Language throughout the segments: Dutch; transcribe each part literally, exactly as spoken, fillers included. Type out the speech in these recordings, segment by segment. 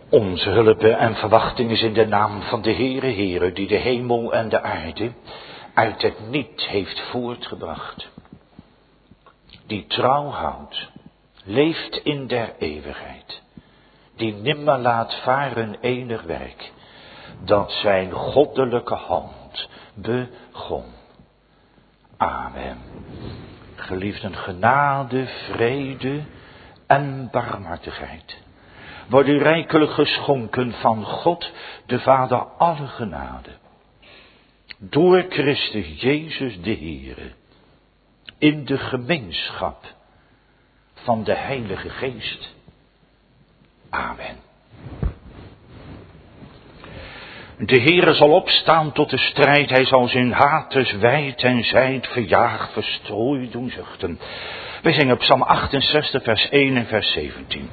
Onze hulp en verwachting is in de naam van de Heere, Heere, die de hemel en de aarde uit het niet heeft voortgebracht. Die trouw houdt, leeft in der eeuwigheid. Die nimmer laat varen enig werk, dat zijn goddelijke hand begon. Amen. Geliefden, genade, vrede en barmhartigheid worden rijkelijk geschonken van God, de Vader alle genade. Door Christus Jezus de Heere, in de gemeenschap van de Heilige Geest. Amen. De Heere zal opstaan tot de strijd, hij zal zijn haters wijd en zijd verjaagd, verstrooid doen zuchten. Wij zingen Psalm achtenzestig vers één en vers zeventien.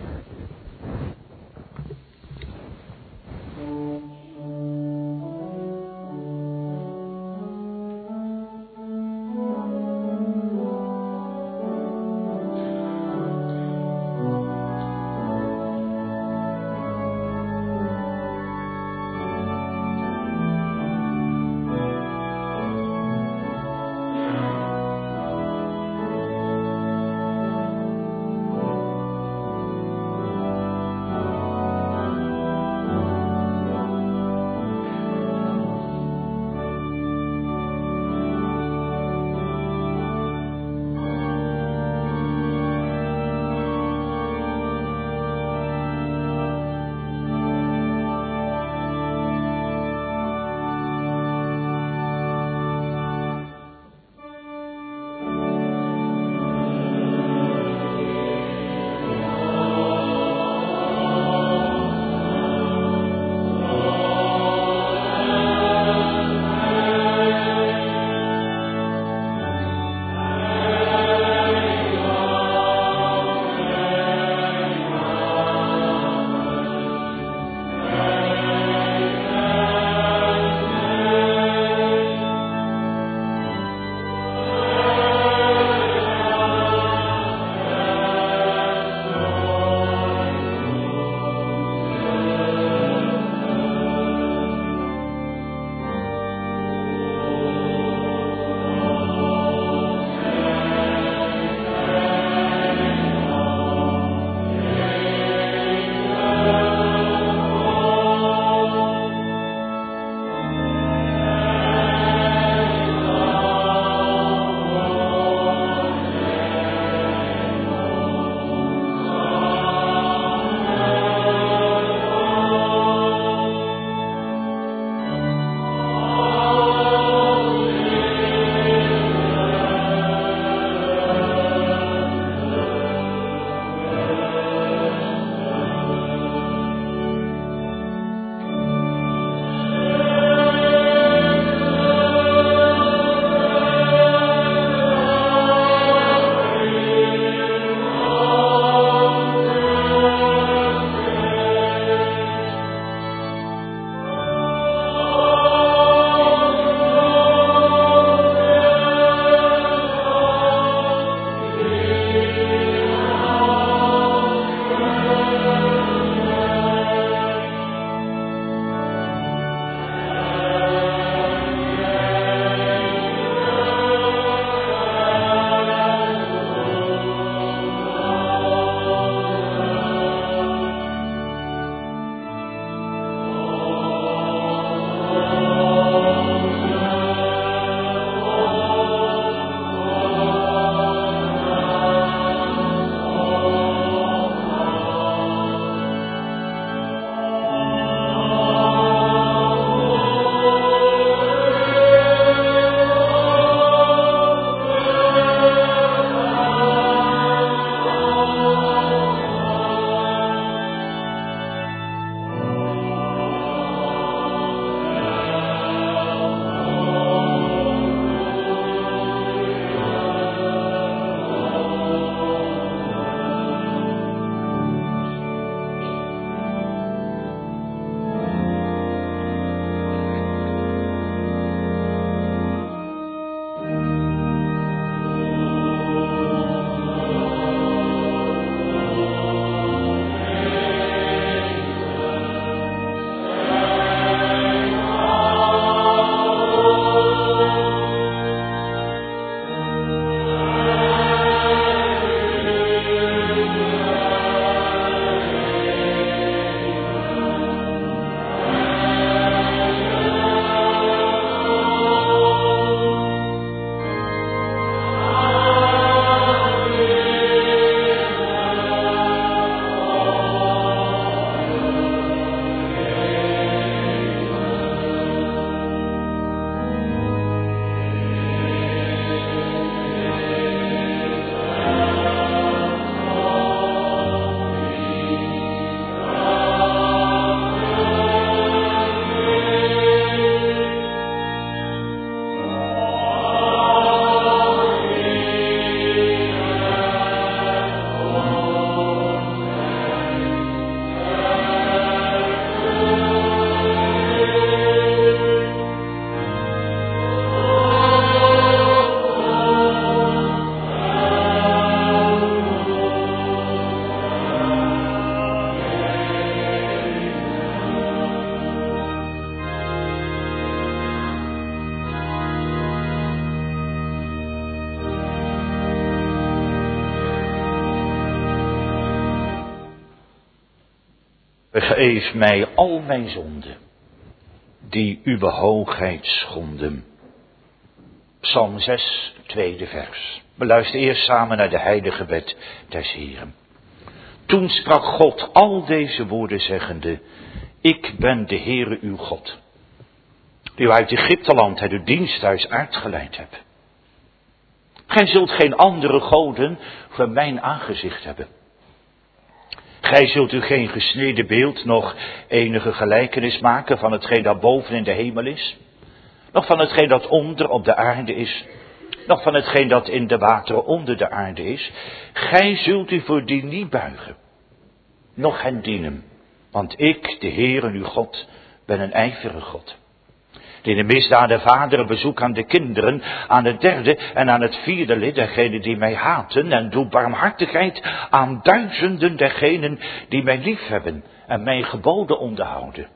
Vergeef mij al mijn zonden, die uw hoogheid schonden. Psalm zes, tweede vers. We luisteren eerst samen naar de heilige wet des Heren. Toen sprak God al deze woorden zeggende, ik ben de Heere uw God, die u uit Egypteland uit uw diensthuis uitgeleid hebt. Gij zult geen andere goden voor mijn aangezicht hebben. Gij zult u geen gesneden beeld, nog enige gelijkenis maken van hetgeen dat boven in de hemel is, nog van hetgeen dat onder op de aarde is, nog van hetgeen dat in de wateren onder de aarde is. Gij zult u voor die niet buigen, noch hen dienen, want ik, de Heere uw God, ben een ijverige God, die de misdaden vaderen bezoek aan de kinderen, aan het derde en aan het vierde lid dergenen die mij haten, en doe barmhartigheid aan duizenden dergenen die mij liefhebben en mijn geboden onderhouden.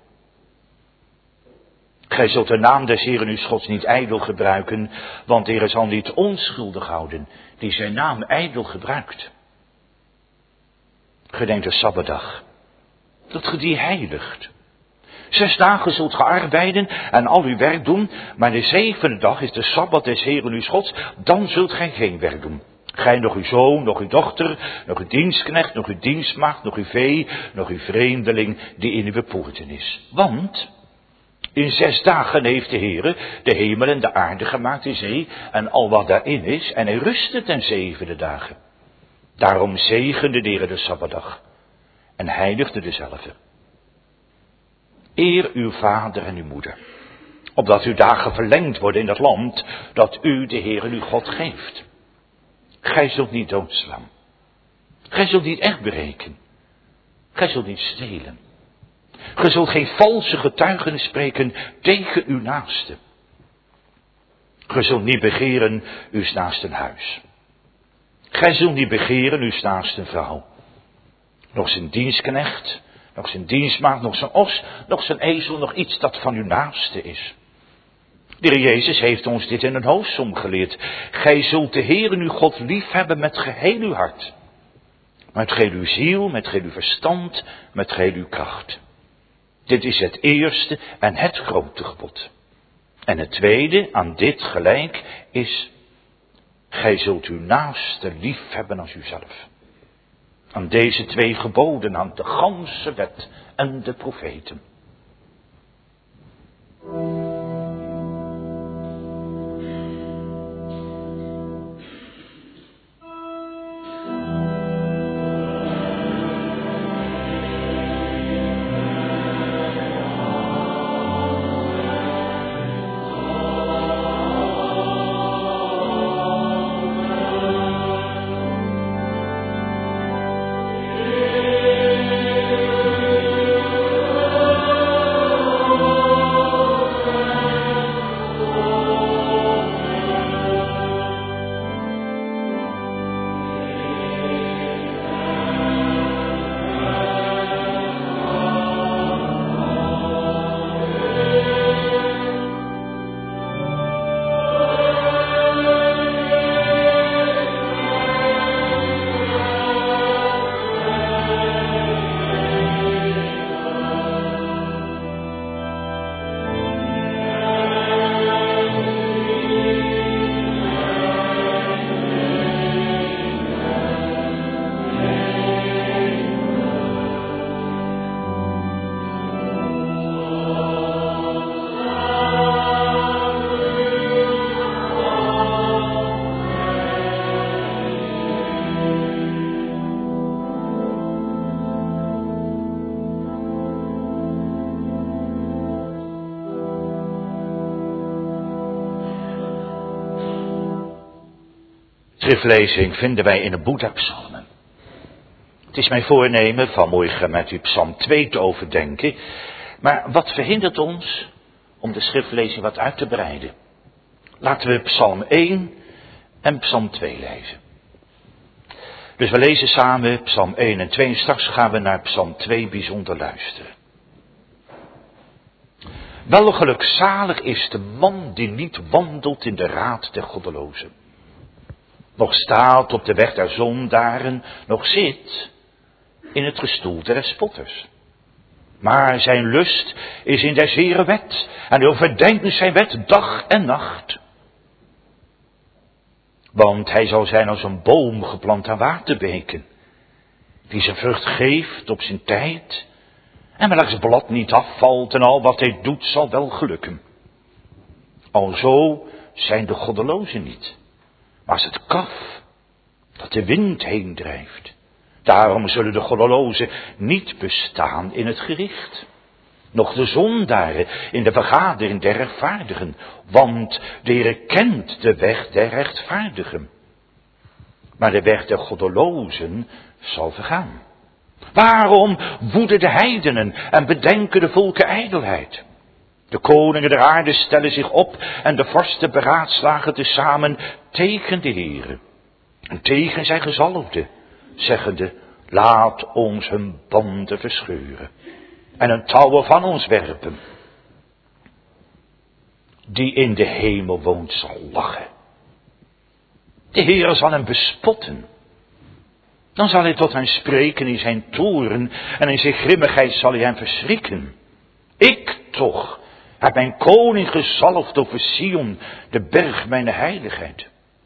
Gij zult de naam des Heeren uw Gods niet ijdel gebruiken, want de Heer zal niet onschuldig houden die zijn naam ijdel gebruikt. Gedenk de Sabbatdag, dat ge die heiligt. Zes dagen zult ge arbeiden en al uw werk doen, maar de zevende dag is de Sabbat des Heeren uw Gods, dan zult gij geen werk doen. Gij, nog uw zoon, nog uw dochter, nog uw dienstknecht, nog uw dienstmaagd, nog uw vee, nog uw vreemdeling die in uw poorten is. Want in zes dagen heeft de Heere de hemel en de aarde gemaakt, de zee en al wat daarin is, en hij rustte ten zevende dagen. Daarom zegende de Heere de Sabbatdag en heiligde dezelfde. Eer uw vader en uw moeder, opdat uw dagen verlengd worden in dat land dat u de Heere uw God geeft. Gij zult niet doodslaan. Gij zult niet echt breken. Gij zult niet stelen. Gij zult geen valse getuigenis spreken tegen uw naaste. Gij zult niet begeren uw naasten huis. Gij zult niet begeren uw naasten vrouw. Nog zijn dienstknecht, nog zijn dienstmaagd, nog zijn os, nog zijn ezel, nog iets dat van uw naaste is. De Heer Jezus heeft ons dit in een hoofdsom geleerd. Gij zult de Heere uw God liefhebben met geheel uw hart. Met geheel uw ziel, met geheel uw verstand, met geheel uw kracht. Dit is het eerste en het grote gebod. En het tweede, aan dit gelijk, is, gij zult uw naaste liefhebben als uzelf. Aan deze twee geboden hangt de ganse wet en de profeten. Schriftlezing vinden wij in de Boeddha-psalmen. Het is mijn voornemen vanmorgen met u psalm twee te overdenken. Maar wat verhindert ons om de schriftlezing wat uit te breiden? Laten we psalm één en psalm twee lezen. Dus we lezen samen psalm één en twee en straks gaan we naar psalm twee bijzonder luisteren. Wel gelukzalig is de man die niet wandelt in de raad der goddelozen, nog staat op de weg der zondaren, nog zit in het gestoelte der spotters. Maar zijn lust is in des Heeren wet. En hij overdenkt zijn wet dag en nacht. Want hij zal zijn als een boom geplant aan waterbeken. Die zijn vrucht geeft op zijn tijd. En welks blad niet afvalt en al wat hij doet zal wel gelukken. Alzo zijn de goddelozen niet. Maar als het kaf dat de wind heen drijft. Daarom zullen de goddelozen niet bestaan in het gericht. Noch de zondaren in de vergadering der rechtvaardigen. Want de Heere kent de weg der rechtvaardigen. Maar de weg der goddelozen zal vergaan. Waarom woeden de heidenen en bedenken de volken ijdelheid? De koningen der aarde stellen zich op en de vorsten beraadslagen tezamen tegen de Heere. En tegen zijn gezalfde, zeggende, laat ons hun banden verscheuren en een touwen van ons werpen. Die in de hemel woont zal lachen. De Heere zal hem bespotten. Dan zal hij tot hen spreken in zijn toren en in zijn grimmigheid zal hij hem verschrikken. Ik toch heb mijn koning gezalfd over Sion, de berg mijn heiligheid.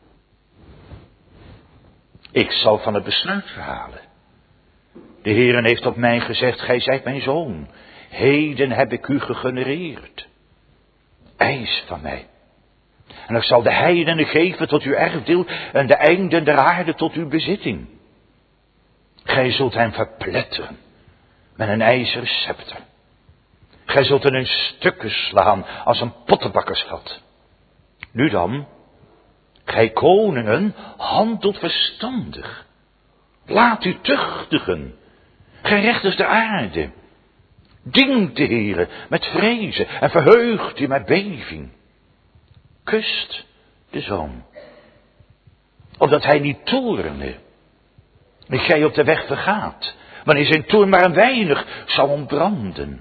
Ik zal van het besluit verhalen. De Heere heeft op mij gezegd, gij zijt mijn zoon. Heden heb ik u gegenereerd. Eis van mij. En ik zal de heidenen geven tot uw erfdeel en de einden der aarde tot uw bezitting. Gij zult hem verpletteren met een ijzeren scepter. Gij zult hem in stukken slaan als een pottenbakkersvat. Nu dan, gij koningen, handelt verstandig. Laat u tuchtigen. Gij rechters der aarde. Dient de Heere met vrezen en verheugt u met beving. Kust de zoon. Opdat hij niet toorne. En gij op de weg vergaat. Wanneer zijn toorn maar een weinig zal ontbranden.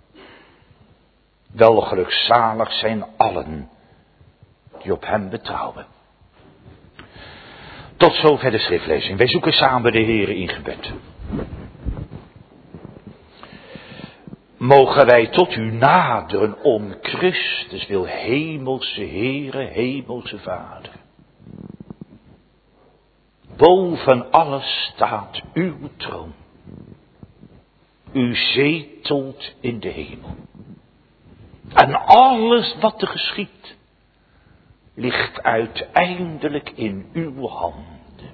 Wel gelukzalig zijn allen die op hem betrouwen. Tot zover de schriftlezing. Wij zoeken samen de Heere in gebed. Mogen wij tot u naderen om Christus wil, hemelse Heere, hemelse Vader. Boven alles staat uw troon. U zetelt in de hemel. En alles wat er geschiet, ligt uiteindelijk in uw handen.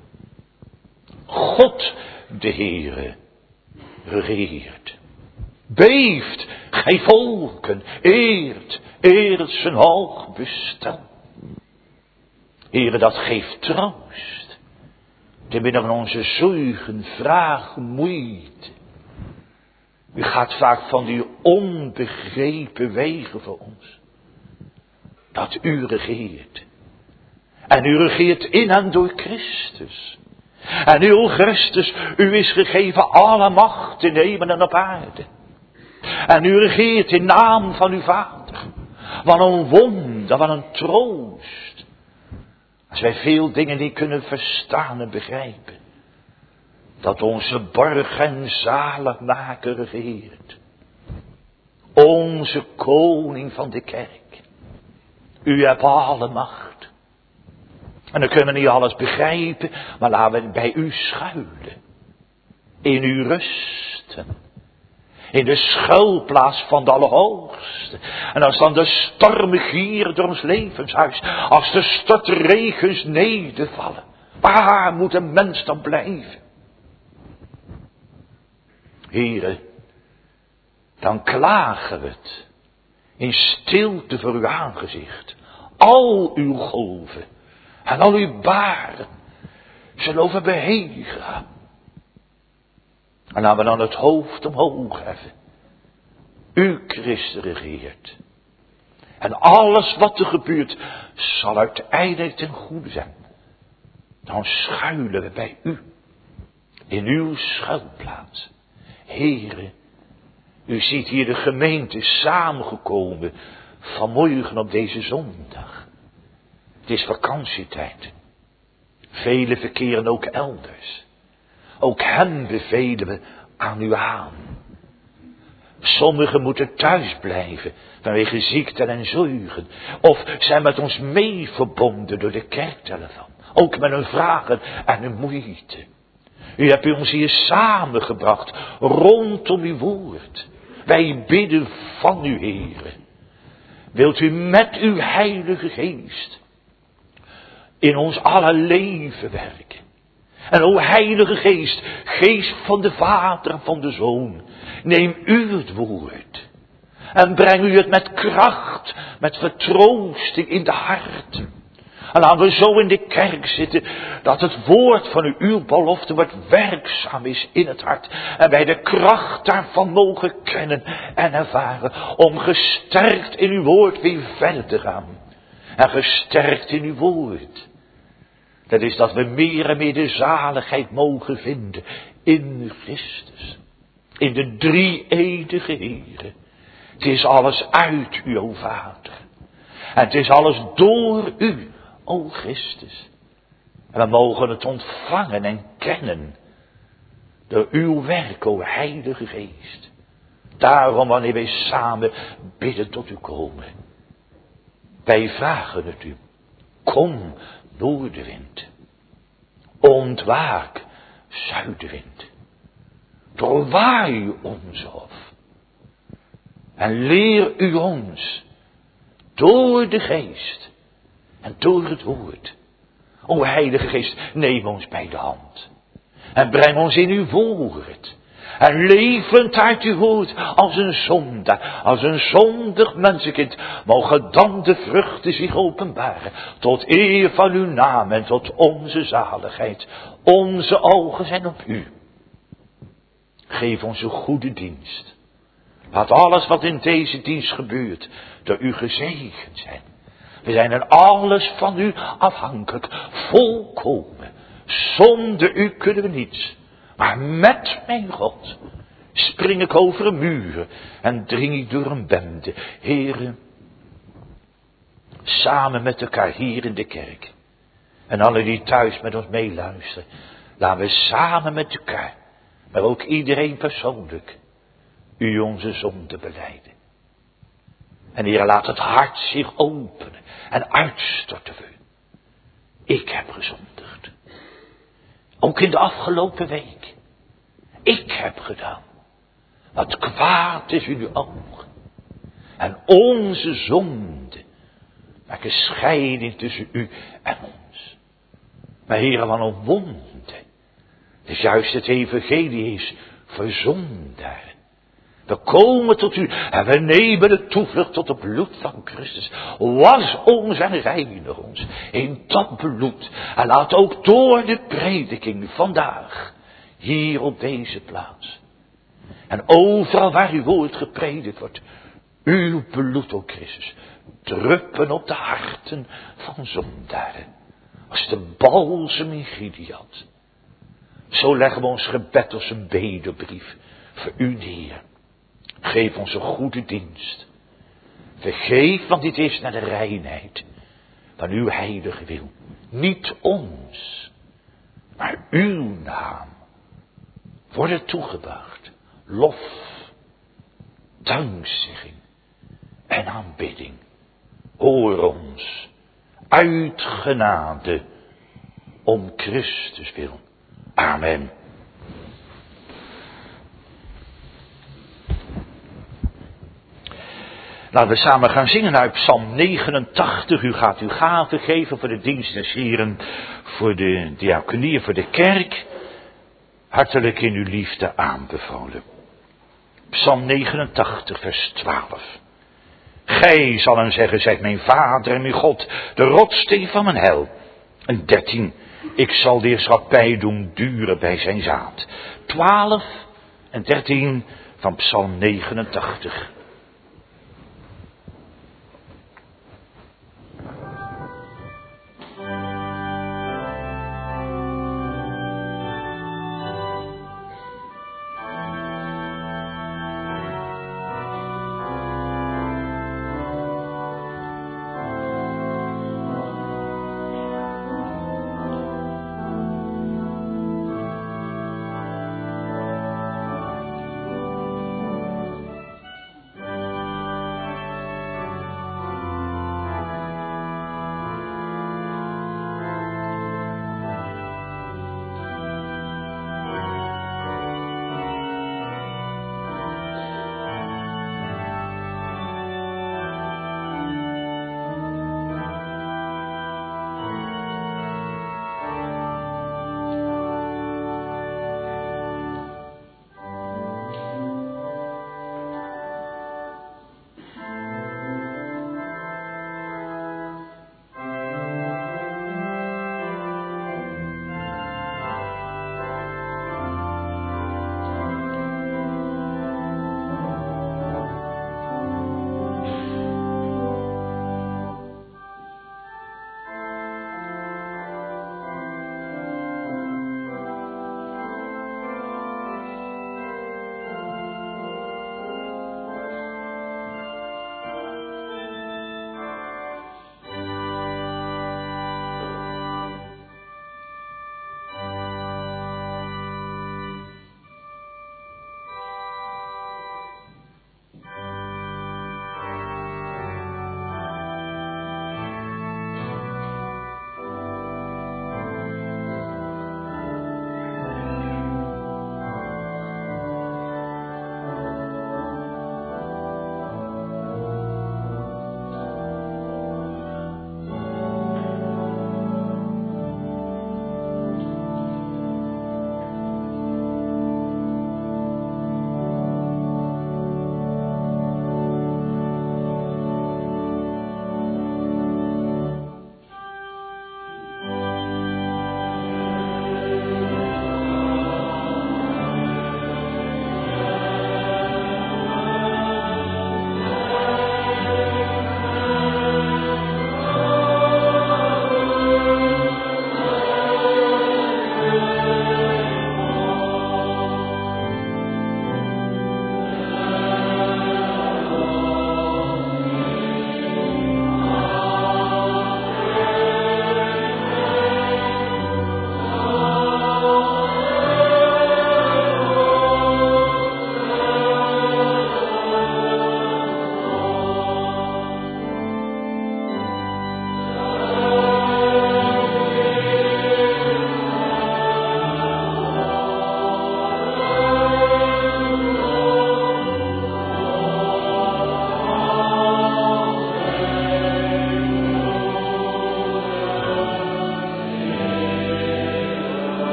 God, de Heere, regeert. Beeft, gij volken, eert, eert zijn hoog bestel. Heere, dat geeft troost. Te midden van onze zorgen, vragen, moeite. U gaat vaak van die onbegrepen wegen voor ons. Dat u regeert. En u regeert in en door Christus. En uw Christus, u is gegeven alle macht in de hemel en op aarde. En u regeert in naam van uw Vader. Wat een wonder, wat een troost. Als wij veel dingen niet kunnen verstaan en begrijpen. Dat onze borg en zaligmaker regeert. Onze koning van de kerk. U hebt alle macht. En dan kunnen we niet alles begrijpen, maar laten we bij u schuilen. In u rusten. In de schuilplaats van de Allerhoogste. En als dan de stormen gieren door ons levenshuis. Als de stortregens nedervallen. Waar moet een mens dan blijven? Heere, dan klagen we het. In stilte voor uw aangezicht. Al uw golven. En al uw baren. Zullen over beheen gaan. En laten we dan het hoofd omhoog heffen. U Christus regeert. En alles wat er gebeurt zal uiteindelijk ten goede zijn. Dan schuilen we bij u. In uw schuilplaats. Heere, u ziet hier de gemeente samengekomen vanmorgen op deze zondag. Het is vakantietijd. Velen verkeren ook elders. Ook hen bevelen we aan u aan. Sommigen moeten thuis blijven vanwege ziekte en zorgen. Of zijn met ons mee verbonden door de kerktelefoon. Ook met hun vragen en hun moeite. U hebt ons hier samengebracht rondom uw woord. Wij bidden van u, Heere. Wilt u met uw heilige geest in ons alle leven werken. En o heilige geest, geest van de Vader en van de Zoon, neem u het woord. En breng u het met kracht, met vertroosting in de harten. En laten we zo in de kerk zitten, dat het woord van uw, uw belofte wat werkzaam is in het hart. En wij de kracht daarvan mogen kennen en ervaren, om gesterkt in uw woord weer verder te gaan. En gesterkt in uw woord. Dat is dat we meer en meer de zaligheid mogen vinden in Christus. In de drie-enige Heere. Het is alles uit u, o Vader. En het is alles door u, o Christus. En we mogen het ontvangen en kennen. Door uw werk, o Heilige Geest. Daarom wanneer wij samen bidden tot u komen. Wij vragen het u. Kom, noordenwind. Ontwaak, zuidenwind. Doorwaai ons hof. En leer u ons. Door de geest. En door het woord. O Heilige Geest, neem ons bij de hand. En breng ons in uw woord. En levend uit uw woord als een zondaar, als een zondig mensenkind, mogen dan de vruchten zich openbaren, tot eer van uw naam en tot onze zaligheid. Onze ogen zijn op u. Geef ons een goede dienst. Laat alles wat in deze dienst gebeurt, door u gezegend zijn. We zijn in alles van u afhankelijk, volkomen. Zonder u kunnen we niets. Maar met mijn God spring ik over een muur en dring ik door een bende. Heren, samen met elkaar hier in de kerk. En alle die thuis met ons meeluisteren. Laten we samen met elkaar, maar ook iedereen persoonlijk, u onze zonde belijden. En Heer, laat het hart zich openen en uitstorten voor u. Ik heb gezondigd. Ook in de afgelopen week. Ik heb gedaan wat kwaad is in uw ogen. En onze zonde maken scheiding tussen u en ons. Maar Heer, van een wonde. Dus juist het evangelie is verzondaar. We komen tot u en we nemen de toevlucht tot het bloed van Christus. Was ons en reinig ons in dat bloed. En laat ook door de prediking vandaag, hier op deze plaats. En overal waar uw woord gepredikt wordt, uw bloed, o Christus, druppen op de harten van zondaren. Als de balsem in Gilead. Zo leggen we ons gebed als een bedebrief voor u neer. Geef ons een goede dienst. Vergeef, want dit is naar de reinheid van uw heilige wil. Niet ons, maar uw naam worden toegebracht. Lof, dankzegging en aanbidding. Hoor ons uit genade om Christus wil. Amen. Laten we samen gaan zingen uit Psalm negenentachtig. U gaat uw gaven geven voor de dienst des Heren, voor de diaconie, voor de kerk. Hartelijk in uw liefde aanbevolen. Psalm negenentachtig, vers twaalf. Gij, zal hem zeggen, zijt mijn vader en mijn God, de rotsteen van mijn heil. En dertien. Ik zal de heerschappij doen duren bij zijn zaad. twaalf en dertien van Psalm negenentachtig.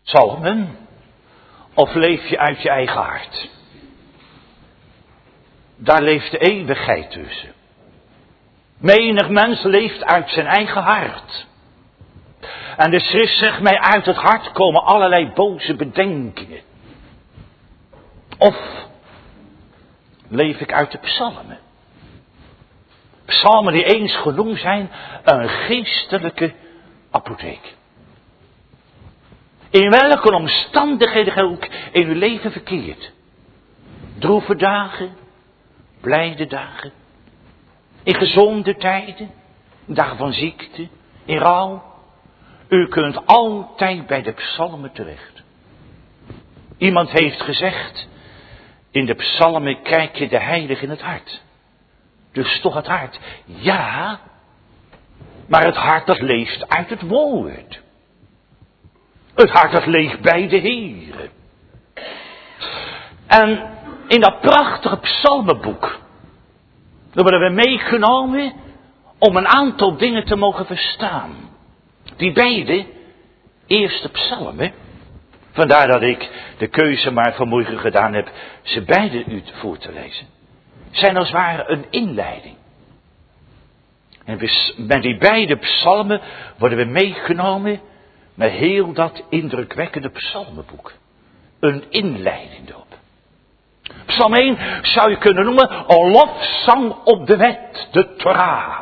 Psalmen? Of leef je uit je eigen hart? Daar leeft de eeuwigheid tussen. Menig mens leeft uit zijn eigen hart. En de schrift zegt mij, uit het hart komen allerlei boze bedenkingen. Of leef ik uit de psalmen? Psalmen die eens genoemd zijn een geestelijke apotheek. In welke omstandigheden gij ook in uw leven verkeert. Droeve dagen, blijde dagen. In gezonde tijden, in dagen van ziekte, in rouw. U kunt altijd bij de psalmen terecht. Iemand heeft gezegd, in de psalmen kijk je de heilige in het hart. Dus toch het hart. Ja, maar het hart dat leeft uit het woord. Het hart dat leeft bij de Heere. En in dat prachtige psalmenboek, dan worden we meegenomen om een aantal dingen te mogen verstaan. Die beide eerste psalmen, vandaar dat ik de keuze maar vanmorgen gedaan heb ze beide u voor te lezen, zijn als het ware een inleiding. En met die beide psalmen worden we meegenomen met heel dat indrukwekkende psalmenboek. Een inleiding erop. Psalm één zou je kunnen noemen een lofzang op de wet, de Torah.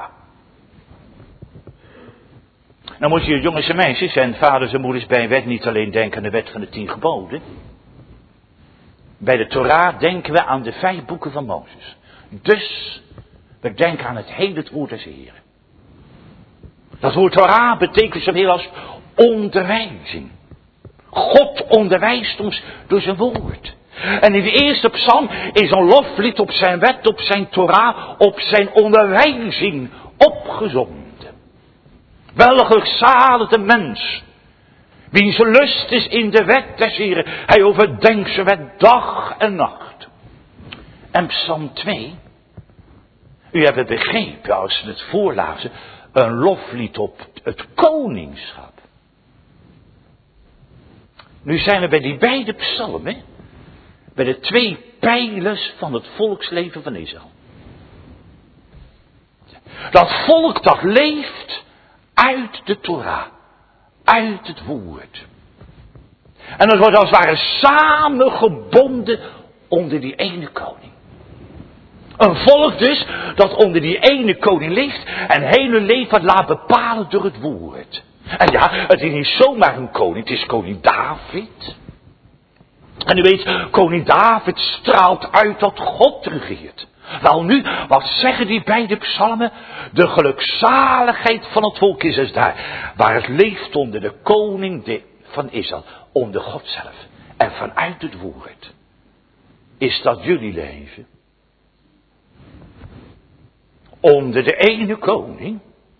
Nou moet je jongens en meisjes en vaders en moeders bij een wet niet alleen denken aan de wet van de tien geboden. Bij de Torah denken we aan de vijf boeken van Mozes. Dus we denken aan het hele het woord des Heren. Dat woord Torah betekent zoveel als onderwijzing. God onderwijst ons door zijn woord. En in de eerste psalm is een loflied op zijn wet, op zijn Torah, op zijn onderwijzing opgezongen. Welge zalig de mens, wiens lust is in de wet des Heren. Hij overdenkt zijn wet dag en nacht. En psalm twee, u hebt het begrepen als we het voorlazen, een loflied op het koningschap. Nu zijn we bij die beide psalmen, bij de twee pijlers van het volksleven van Israël. Dat volk dat leeft uit de Torah, uit het woord. En dat wordt als het ware samengebonden onder die ene koning. Een volk dus dat onder die ene koning leeft en hele leven laat bepalen door het woord. En ja, het is niet zomaar een koning, het is koning David. En u weet, koning David straalt uit dat God regeert. Wel nu, wat zeggen die beide psalmen? De gelukzaligheid van het volk is dus daar, waar het leeft onder de koning van Israël, onder God zelf. En vanuit het woord. Is dat jullie leven? Onder de ene koning?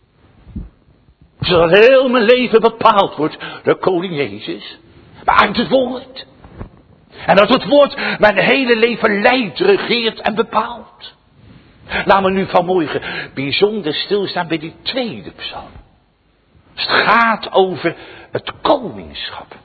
Zodat heel mijn leven bepaald wordt door koning Jezus. Maar uit het woord. En dat het woord mijn hele leven leidt, regeert en bepaalt. Laten we nu vanmorgen bijzonder stilstaan bij die tweede psalm. Het gaat over het koningschap.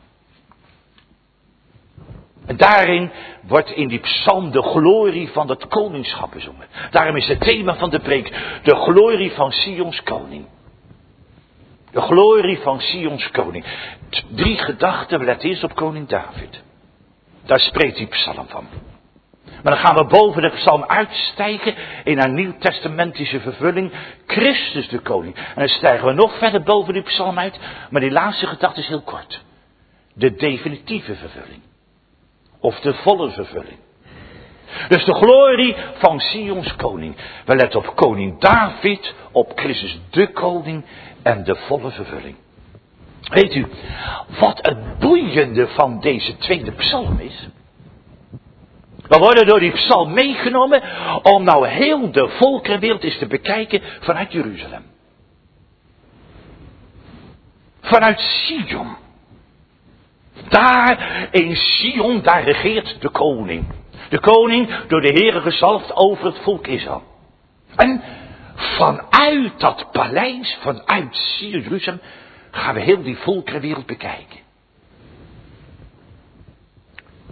En daarin wordt in die psalm de glorie van het koningschap bezongen. Daarom is het thema van de preek de glorie van Sions koning. De glorie van Sions koning. Drie gedachten, let eerst op koning David. Daar spreekt die psalm van. Maar dan gaan we boven de psalm uitstijgen in een nieuwtestamentische vervulling. Christus de koning. En dan stijgen we nog verder boven die psalm uit. Maar die laatste gedachte is heel kort. De definitieve vervulling. Of de volle vervulling. Dus de glorie van Sions koning. We letten op koning David, op Christus de koning en de volle vervulling. Weet u, wat het boeiende van deze tweede psalm is? We worden door die psalm meegenomen om nou heel de volkerenwereld eens te bekijken vanuit Jeruzalem. Vanuit Sion. Daar in Sion, daar regeert de koning. De koning door de Heere gezalfd over het volk Israël. En vanuit dat paleis, vanuit Sion, Jeruzalem, gaan we heel die volkerenwereld bekijken.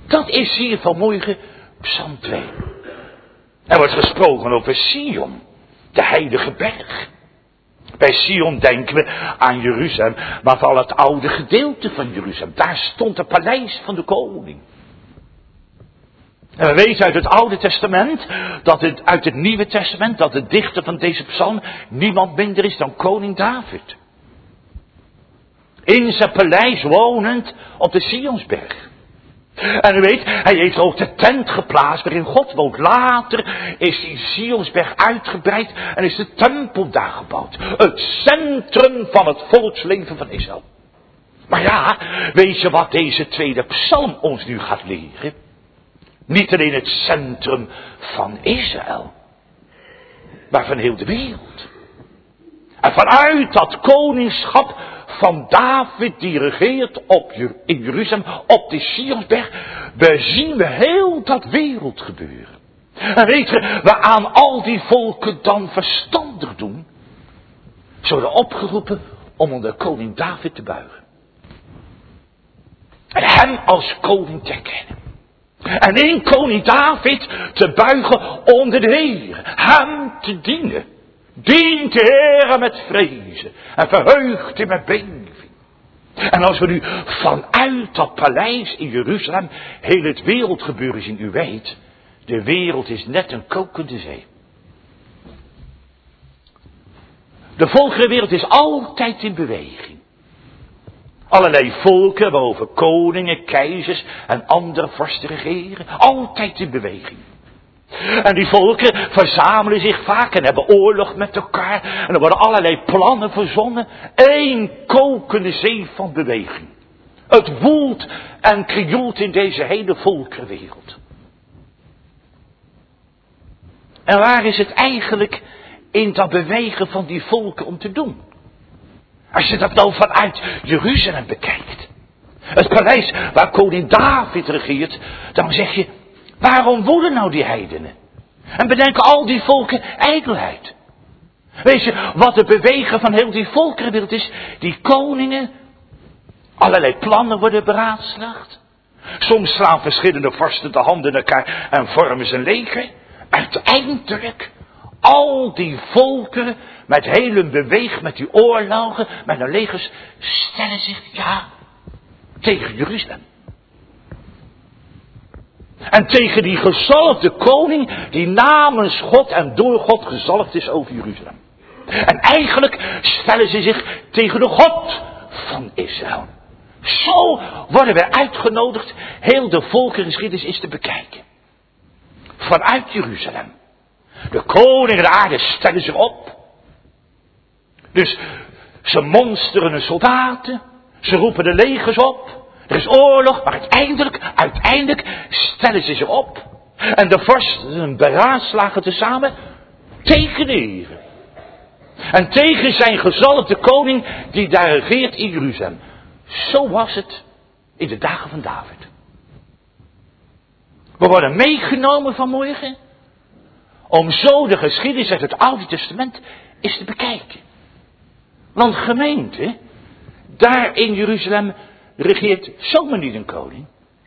Dat is hier vanmorgen Psalm twee. Er wordt gesproken over Sion, de heilige berg. Bij Sion denken we aan Jeruzalem, maar vooral het oude gedeelte van Jeruzalem. Daar stond het paleis van de koning. En we weten uit het Oude Testament, dat het, uit het Nieuwe Testament, dat de dichter van deze psalm niemand minder is dan koning David. In zijn paleis wonend op de Sionsberg. En u weet, hij heeft ook de tent geplaatst waarin God woont. Later is die Sionsberg uitgebreid en is de tempel daar gebouwd. Het centrum van het volksleven van Israël. Maar ja, weet je wat deze tweede psalm ons nu gaat leren? Niet alleen het centrum van Israël, maar van heel de wereld. En vanuit dat koningschap van David die regeert op, in Jeruzalem, op de Sionsberg, bezien we heel dat wereldgebeuren. En weet je, waaraan al die volken dan verstandig doen, ze worden opgeroepen om onder koning David te buigen. En hem als koning te kennen. En in koning David te buigen onder de Heer, hem te dienen. Dient de Heere met vrezen en verheugt hem met beving. En als we nu vanuit dat paleis in Jeruzalem heel het wereldgebeuren zien, u weet, de wereld is net een kokende zee. De volkerenwereld is altijd in beweging. Allerlei volken, boven koningen, keizers en andere vorsten regeren, altijd in beweging. En die volken verzamelen zich vaak en hebben oorlog met elkaar. En er worden allerlei plannen verzonnen. Eén kokende zee van beweging. Het woelt en krioelt in deze hele volkerenwereld. En waar is het eigenlijk in dat bewegen van die volken om te doen? Als je dat nou vanuit Jeruzalem bekijkt. Het paleis waar koning David regeert. Dan zeg je, waarom woeden nou die heidenen? En bedenken al die volken ijdelheid. Weet je, wat het bewegen van heel die volkerenwereld is? Die koningen, allerlei plannen worden beraadslaagd. Soms slaan verschillende vorsten de handen in elkaar en vormen ze een leger. Uiteindelijk, al die volkeren met heel hun beweeg, met die oorlogen, met hun legers, stellen zich, ja, tegen Jeruzalem. En tegen die gezalfde koning, die namens God en door God gezalfd is over Jeruzalem. En eigenlijk stellen ze zich tegen de God van Israël. Zo worden we uitgenodigd heel de volkerengeschiedenis eens te bekijken. Vanuit Jeruzalem. De koningen der aarde stellen zich op. Dus ze monsteren de soldaten. Ze roepen de legers op. Er is oorlog, maar uiteindelijk, uiteindelijk stellen ze zich op. En de vorsten beraadslagen tezamen tegen de Heer. En tegen zijn gezalfde koning die daar regeert in Jeruzalem. Zo was het in de dagen van David. We worden meegenomen vanmorgen om zo de geschiedenis uit het Oude Testament eens te bekijken. Want gemeente, daar in Jeruzalem regeert zomaar niet een koning.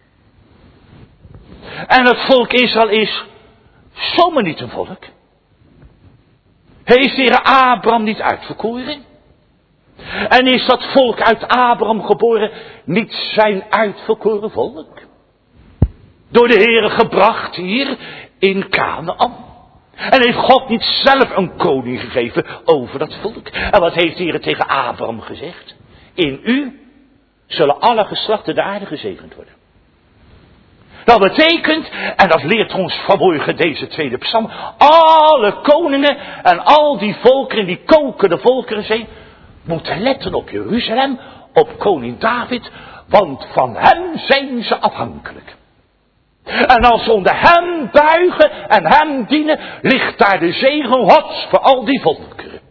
En het volk Israël is zomaar niet een volk. Heeft de Heer Abraham niet uitverkoren? En is dat volk uit Abraham geboren niet zijn uitverkoren volk? Door de Heer gebracht hier in Kanaän. En heeft God niet zelf een koning gegeven over dat volk? En wat heeft de Heer tegen Abraham gezegd? In u zullen alle geslachten de aarde gezegend worden. Dat betekent, en dat leert ons vanmorgen deze tweede psalm, alle koningen en al die volkeren, die kokende volkeren zijn, moeten letten op Jeruzalem, op koning David, want van hem zijn ze afhankelijk. En als ze onder hem buigen en hem dienen, ligt daar de zegen Gods voor al die volkeren.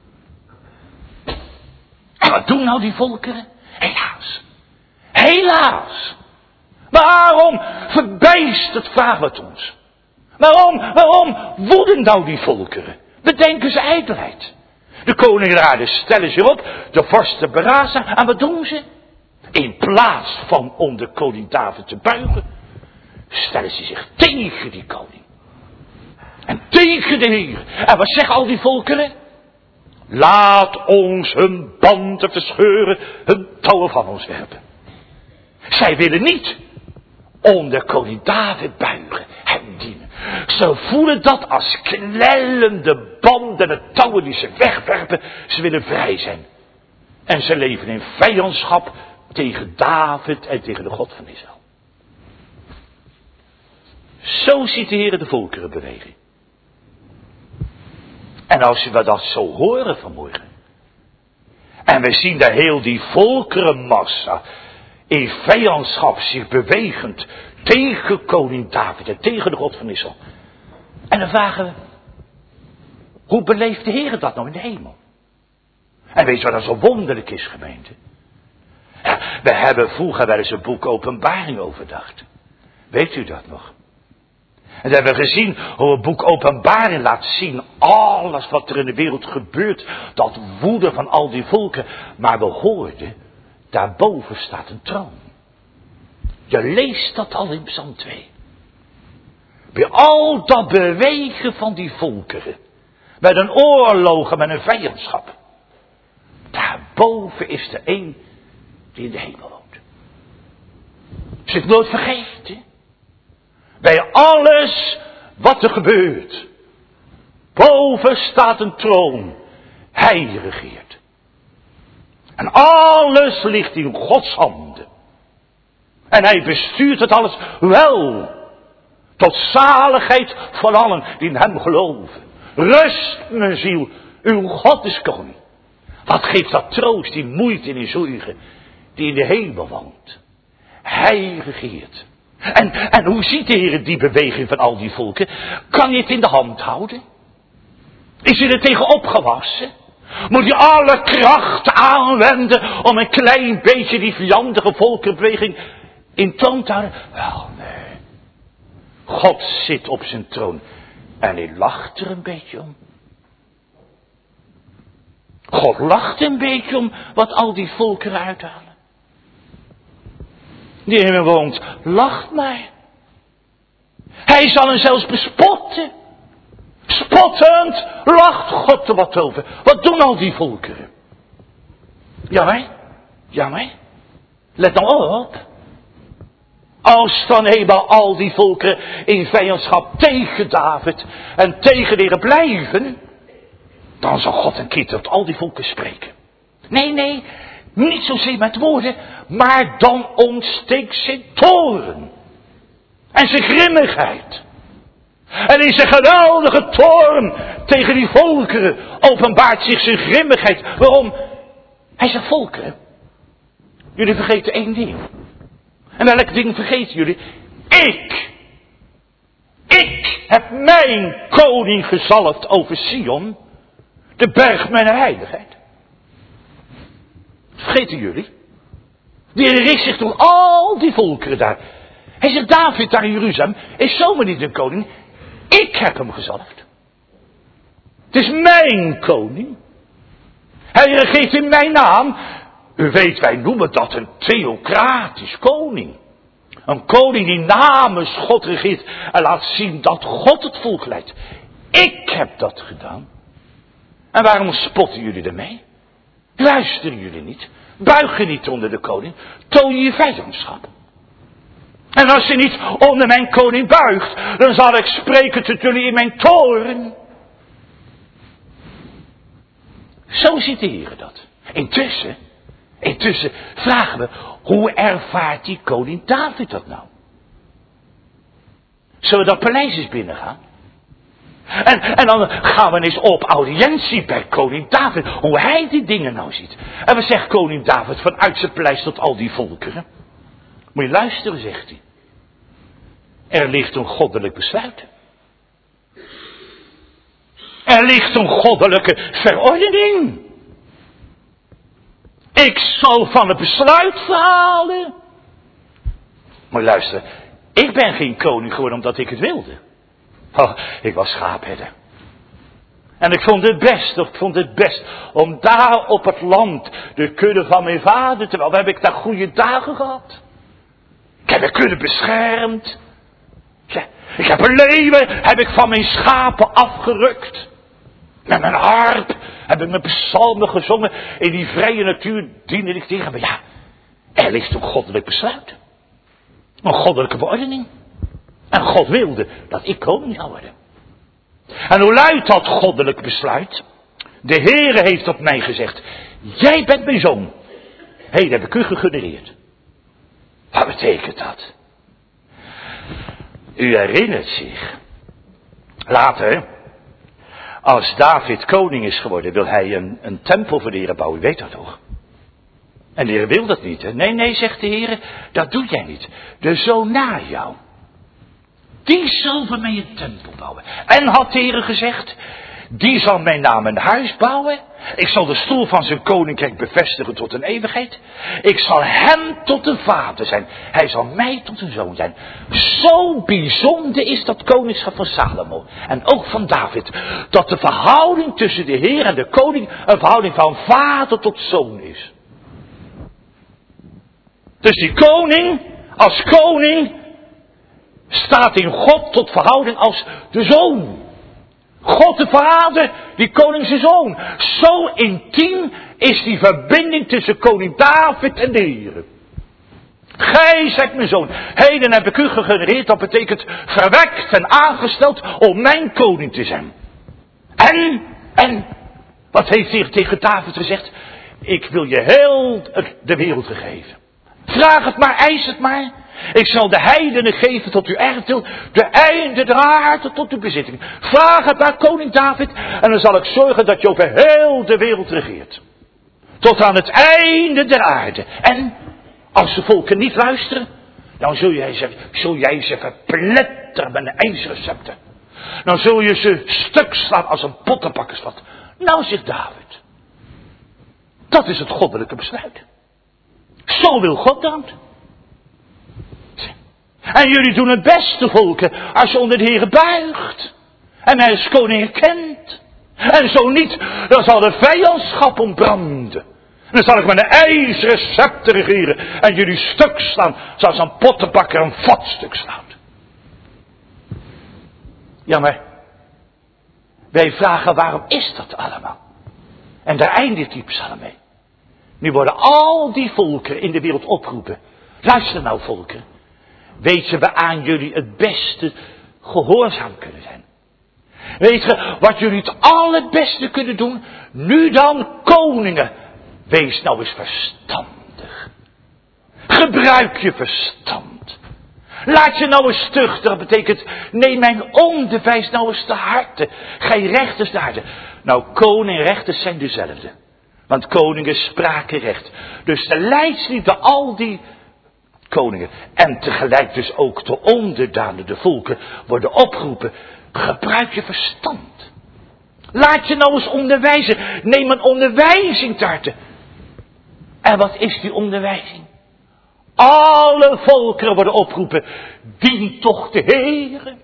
En wat doen nou die volkeren? Helaas. Helaas. Waarom verbijstert, vragen we het ons. Waarom, waarom woeden nou die volkeren? Bedenken ze ijdelheid. De koningen der aarde stellen zich op, de vorsten berazen, en wat doen ze? In plaats van onder koning David te buigen, stellen ze zich tegen die koning. En tegen de Heer. En wat zeggen al die volkeren? Laat ons hun banden verscheuren, hun touwen van ons werpen. Zij willen niet onder koning David buigen, hem dienen. Ze voelen dat als knellende banden en touwen die ze wegwerpen. Ze willen vrij zijn. En ze leven in vijandschap tegen David en tegen de God van Israël. Zo ziet de Heer de volkerenbeweging. En als we dat zo horen vanmorgen. En we zien daar heel die volkerenmassa in vijandschap zich bewegend tegen koning David en tegen de God van Israël. En dan vragen we, hoe beleeft de Heer dat nou in de hemel? En weet je wat dat zo wonderlijk is, gemeente? Ja, we hebben vroeger wel eens een boek Openbaring overdacht. Weet u dat nog? En dan hebben we gezien hoe het boek Openbaring laat zien alles wat er in de wereld gebeurt. Dat woede van al die volken. Maar we hoorden, daarboven staat een troon. Je leest dat al in Psalm twee. Bij al dat bewegen van die volkeren. Met een oorlogen, met een vijandschap. Daarboven is er één die in de hemel woont. Is het nooit vergeten? Bij alles wat er gebeurt. Boven staat een troon. Hij regeert. En alles ligt in Gods handen. En hij bestuurt het alles wel. Tot zaligheid van allen die in hem geloven. Rust, mijn ziel. Uw God is koning. Wat geeft dat troost, die moeite en die zorgen die in de hemel woont. Hij regeert. En, en hoe ziet de Heer die beweging van al die volken? Kan hij het in de hand houden? Is hij er tegen opgewassen? Moet hij alle kracht aanwenden om een klein beetje die vijandige volkenbeweging in toon te houden? Wel, nee. God zit op zijn troon en hij lacht er een beetje om. God lacht een beetje om wat al die volkeren uithalen. Die in hem woont, lacht maar. Hij zal hem zelfs bespotten. Spottend lacht God er wat over. Wat doen al die volkeren? Ja maar, ja maar. Let nou op. Als dan eenmaal al die volkeren in vijandschap tegen David en tegen de Heer blijven, dan zal God een keer tot al die volken spreken. Nee, nee, niet zozeer met woorden, maar dan ontsteekt zijn toorn. En zijn grimmigheid. En in zijn geweldige toorn tegen die volkeren openbaart zich zijn grimmigheid. Waarom? Hij zegt, volkeren, jullie vergeten één ding. En welk ding vergeten jullie? Ik, ik heb mijn koning gezalfd over Sion, de berg mijn heiligheid. Vergeten jullie? Die richt zich door al die volkeren daar. Hij zegt, David daar in Jeruzalem is zomaar niet een koning. Ik heb hem gezalfd. Het is mijn koning. Hij regeert in mijn naam. U weet, wij noemen dat een theocratisch koning. Een koning die namens God regeert en laat zien dat God het volk leidt. Ik heb dat gedaan. En waarom spotten jullie ermee? Luisteren jullie niet? Buigen niet onder de koning? Toon je vijandschap? En als je niet onder mijn koning buigt, dan zal ik spreken tot jullie in mijn toren. Zo ziet de Heer dat. Intussen, intussen vragen we, hoe ervaart die koning David dat nou? Zullen we dat paleis eens binnengaan? En, en dan gaan we eens op audiëntie bij koning David, hoe hij die dingen nou ziet. En wat zegt koning David vanuit zijn paleis tot al die volkeren? Moet je luisteren, zegt hij. Er ligt een goddelijk besluit. Er ligt een goddelijke verordening. Ik zal van het besluit verhalen. Maar luister, ik ben geen koning geworden omdat ik het wilde. Oh, ik was schaapherder. En ik vond het best, ik vond het best om daar op het land de kudde van mijn vader, terwijl heb ik daar goede dagen gehad. Ik heb de kudde beschermd. Ik heb een leeuwen, heb ik van mijn schapen afgerukt. Met mijn harp heb ik mijn psalmen gezongen. In die vrije natuur diende ik tegen. Maar ja, er ligt ook goddelijk besluit. Een goddelijke verordening. En God wilde dat ik koning zou worden. En hoe luidt dat goddelijk besluit? De Heere heeft op mij gezegd, jij bent mijn zoon. Hé, dat heb ik u gegenereerd. Wat betekent dat? U herinnert zich. Later, als David koning is geworden, wil hij een, een tempel voor de Heere bouwen. U weet dat toch? En de Heer wil dat niet. Hè? Nee, nee, zegt de Heer, dat doe jij niet. De zoon na jou, die zal voor mij een tempel bouwen. En had de Heer gezegd, die zal mijn naam een huis bouwen. Ik zal de stoel van zijn koninkrijk bevestigen tot een eeuwigheid. Ik zal hem tot een vader zijn. Hij zal mij tot een zoon zijn. Zo bijzonder is dat koningschap van Salomo. En ook van David. Dat de verhouding tussen de Heer en de koning een verhouding van vader tot zoon is. Dus die koning, als koning, staat in God tot verhouding als de zoon. God de Vader, die koning zijn zoon. Zo intiem is die verbinding tussen koning David en de Heer. Gij zijt mijn zoon. Heden heb ik u gegenereerd, dat betekent verwekt en aangesteld om mijn koning te zijn. En, en, wat heeft hij tegen David gezegd? Ik wil je heel de wereld geven. Vraag het maar, eis het maar. Ik zal de heidenen geven tot uw erfdeel, de einde der aarde tot uw bezitting. Vraag het maar, koning David, en dan zal ik zorgen dat je over heel de wereld regeert. Tot aan het einde der aarde. En als de volken niet luisteren, dan zul jij ze, zul jij ze verpletteren met een ijzeren scepter. Dan zul je ze stuk slaan als een pottenbakkersvat. Nou, zegt David, dat is het goddelijke besluit. Zo wil God dat. En jullie doen het beste, volken, als je onder de Heer buigt. En hij als koning erkent. En zo niet, dan zal de vijandschap ontbranden. En dan zal ik met een ijzeren scepter regeren. En jullie stuk slaan, zoals een pottenbakker een vatstuk slaat. Ja, maar wij vragen, waarom is dat allemaal? En daar eindigt die psalm mee. Nu worden al die volkeren in de wereld opgeroepen. Luister nou, volkeren. Weet je waaraan jullie het beste gehoorzaam kunnen zijn? Weet je wat jullie het allerbeste kunnen doen? Nu dan, koningen. Wees nou eens verstandig. Gebruik je verstand. Laat je nou eens stug. Dat betekent, neem mijn onderwijs nou eens te harte. Gij rechters te harte. Nou, koning en rechters zijn dezelfde. Want koningen spraken recht. Dus de leidslieden, al die koningen. En tegelijk dus ook de onderdanen, de volken, worden opgeroepen. Gebruik je verstand. Laat je nou eens onderwijzen. Neem een onderwijzing te harte. En wat is die onderwijzing? Alle volkeren worden opgeroepen. Dien toch de Heere.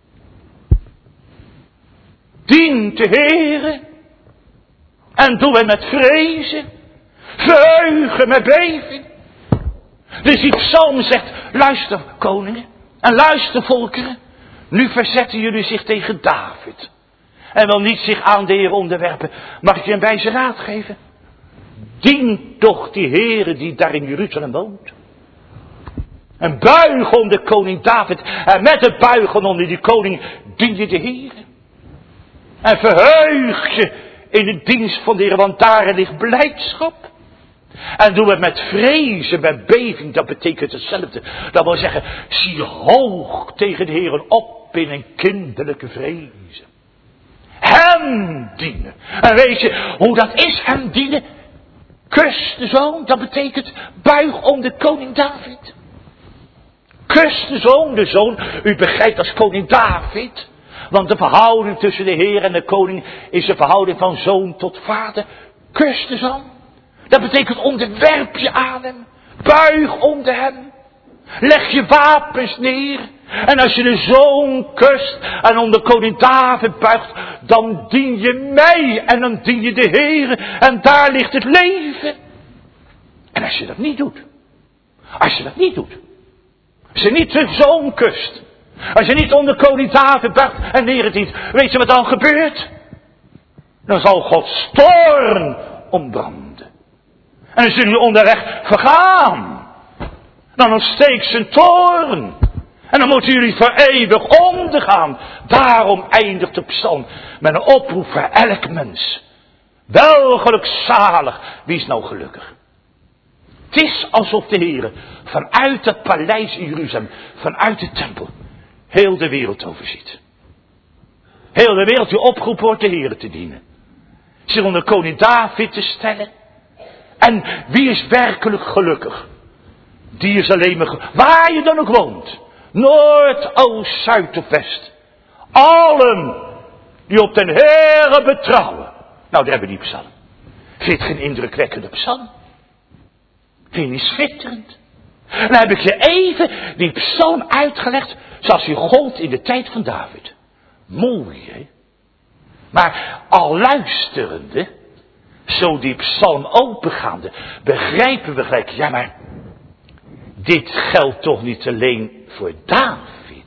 Dien de Heere. En doe het met vrezen. Verheugen met beving. Dus die psalm zegt, luister koningen en luister volkeren. Nu verzetten jullie zich tegen David. En wil niet zich aan de Heer onderwerpen. Mag ik je een wijze raad geven? Dien toch die Heere die daar in Jeruzalem woont. En buig onder koning David. En met het buigen onder die koning dien je de Heere. En verheug je in de dienst van de Heer, want daar ligt blijdschap. En doe het met vrezen, met beving, dat betekent hetzelfde. Dat wil zeggen, zie hoog tegen de Heer op in een kinderlijke vrezen. Hem dienen. En weet je hoe dat is, hem dienen? Kus de zoon, dat betekent buig om de koning David. Kus de zoon, de zoon, u begrijpt als koning David. Want de verhouding tussen de Heer en de koning is de verhouding van zoon tot vader. Kus de zoon. Dat betekent onderwerp je aan hem. Buig onder hem. Leg je wapens neer. En als je de zoon kust en onder koning David buigt, dan dien je mij en dan dien je de Heer. En daar ligt het leven. En als je dat niet doet. Als je dat niet doet. Als je niet de zoon kust. Als je niet onder koning David buigt en neerdient, weet je wat dan gebeurt? Dan zal Gods toorn ontbranden. En dan zullen jullie onderweg vergaan. Dan ontsteekt zijn toorn. En dan moeten jullie voor eeuwig ondergaan. Daarom eindigt de psalm met een oproep voor elk mens. Wel gelukzalig, wie is nou gelukkig? Het is alsof de Heer vanuit het paleis in Jeruzalem, vanuit de tempel, heel de wereld overziet. Heel de wereld die opgeroepen wordt de Heer te dienen. Zich onder koning David te stellen. En wie is werkelijk gelukkig? Die is alleen maar gelukkig. Waar je dan ook woont. Noord, oost, zuid of west. Allen die op den Heere betrouwen. Nou, daar hebben we die psalm. Vind je het geen indrukwekkende psalm? Vind je niet schitterend? Dan heb ik je even die psalm uitgelegd zoals die gold in de tijd van David. Mooi, hè? Maar al luisterende, zo die psalm opengaande, begrijpen we gelijk, ja maar, dit geldt toch niet alleen voor David.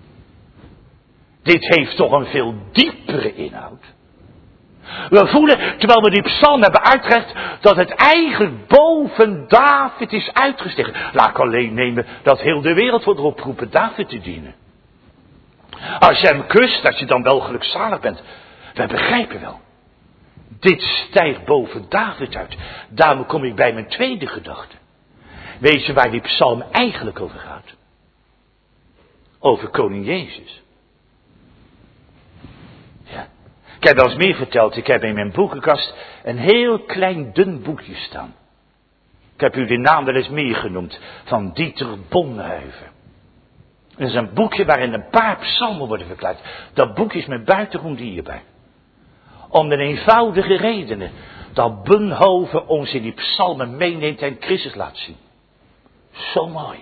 Dit heeft toch een veel diepere inhoud. We voelen, terwijl we die psalm hebben uitgelegd, dat het eigenlijk boven David is uitgestegen. Laat ik alleen nemen dat heel de wereld wordt opgeroepen David te dienen. Als je hem kust, dat je dan wel gelukzalig bent. We begrijpen wel. Dit stijgt boven David uit. Daarom kom ik bij mijn tweede gedachte. Weet je waar die psalm eigenlijk over gaat? Over koning Jezus. Ja. Ik heb wel eens meer verteld. Ik heb in mijn boekenkast een heel klein dun boekje staan. Ik heb u de naam wel eens meer genoemd. Van Dieter Bonhoeffer. Dat is een boekje waarin een paar psalmen worden verklaard. Dat boekje is me buitengewoon dierbaar. Om de eenvoudige redenen dat Bonhoeffer ons in die psalmen meeneemt en Christus laat zien. Zo mooi.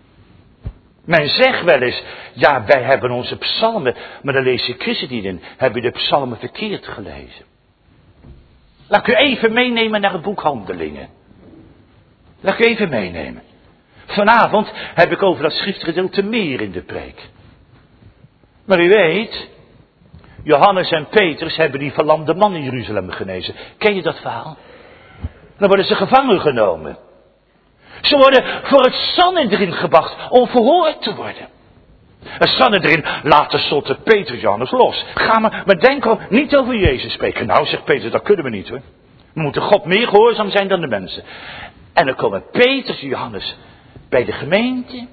Men zegt wel eens, ja wij hebben onze psalmen, maar dan lees je Christus niet in. Heb je de psalmen verkeerd gelezen? Laat ik u even meenemen naar het boek Handelingen. Laat ik u even meenemen. Vanavond heb ik over dat schriftgedeelte meer in de preek. Maar u weet, Johannes en Petrus hebben die verlamde man in Jeruzalem genezen. Ken je dat verhaal? Dan worden ze gevangen genomen. Ze worden voor het Sanhedrin gebracht om verhoord te worden. Het Sanhedrin laat tenslotte Petrus Johannes los. Ga maar, maar denk erom, niet over Jezus spreken. Nou, zegt Petrus, dat kunnen we niet hoor. We moeten God meer gehoorzaam zijn dan de mensen. En dan komen Petrus en Johannes bij de gemeente.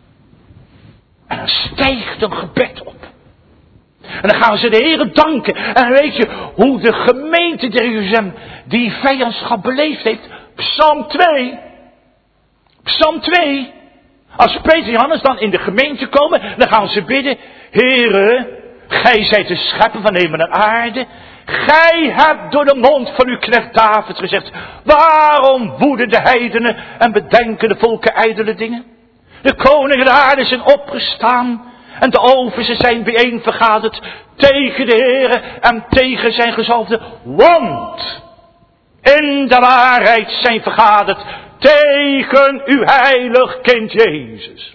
En dan stijgt een gebed op. En dan gaan ze de Heere danken. En dan weet je hoe de gemeente der Jeruzalem die vijandschap beleefd heeft. Psalm twee. Psalm twee. Als Peter en Johannes dan in de gemeente komen, dan gaan ze bidden. Heere, gij zijt de schepper van hemel en aarde. Gij hebt door de mond van uw knecht David gezegd. Waarom woeden de heidenen en bedenken de volken ijdele dingen? De koningen der aarde zijn opgestaan. En de oversten zijn bijeen vergaderd tegen de Heere en tegen zijn gezalfde. Want in de waarheid zijn vergaderd tegen uw heilig kind Jezus.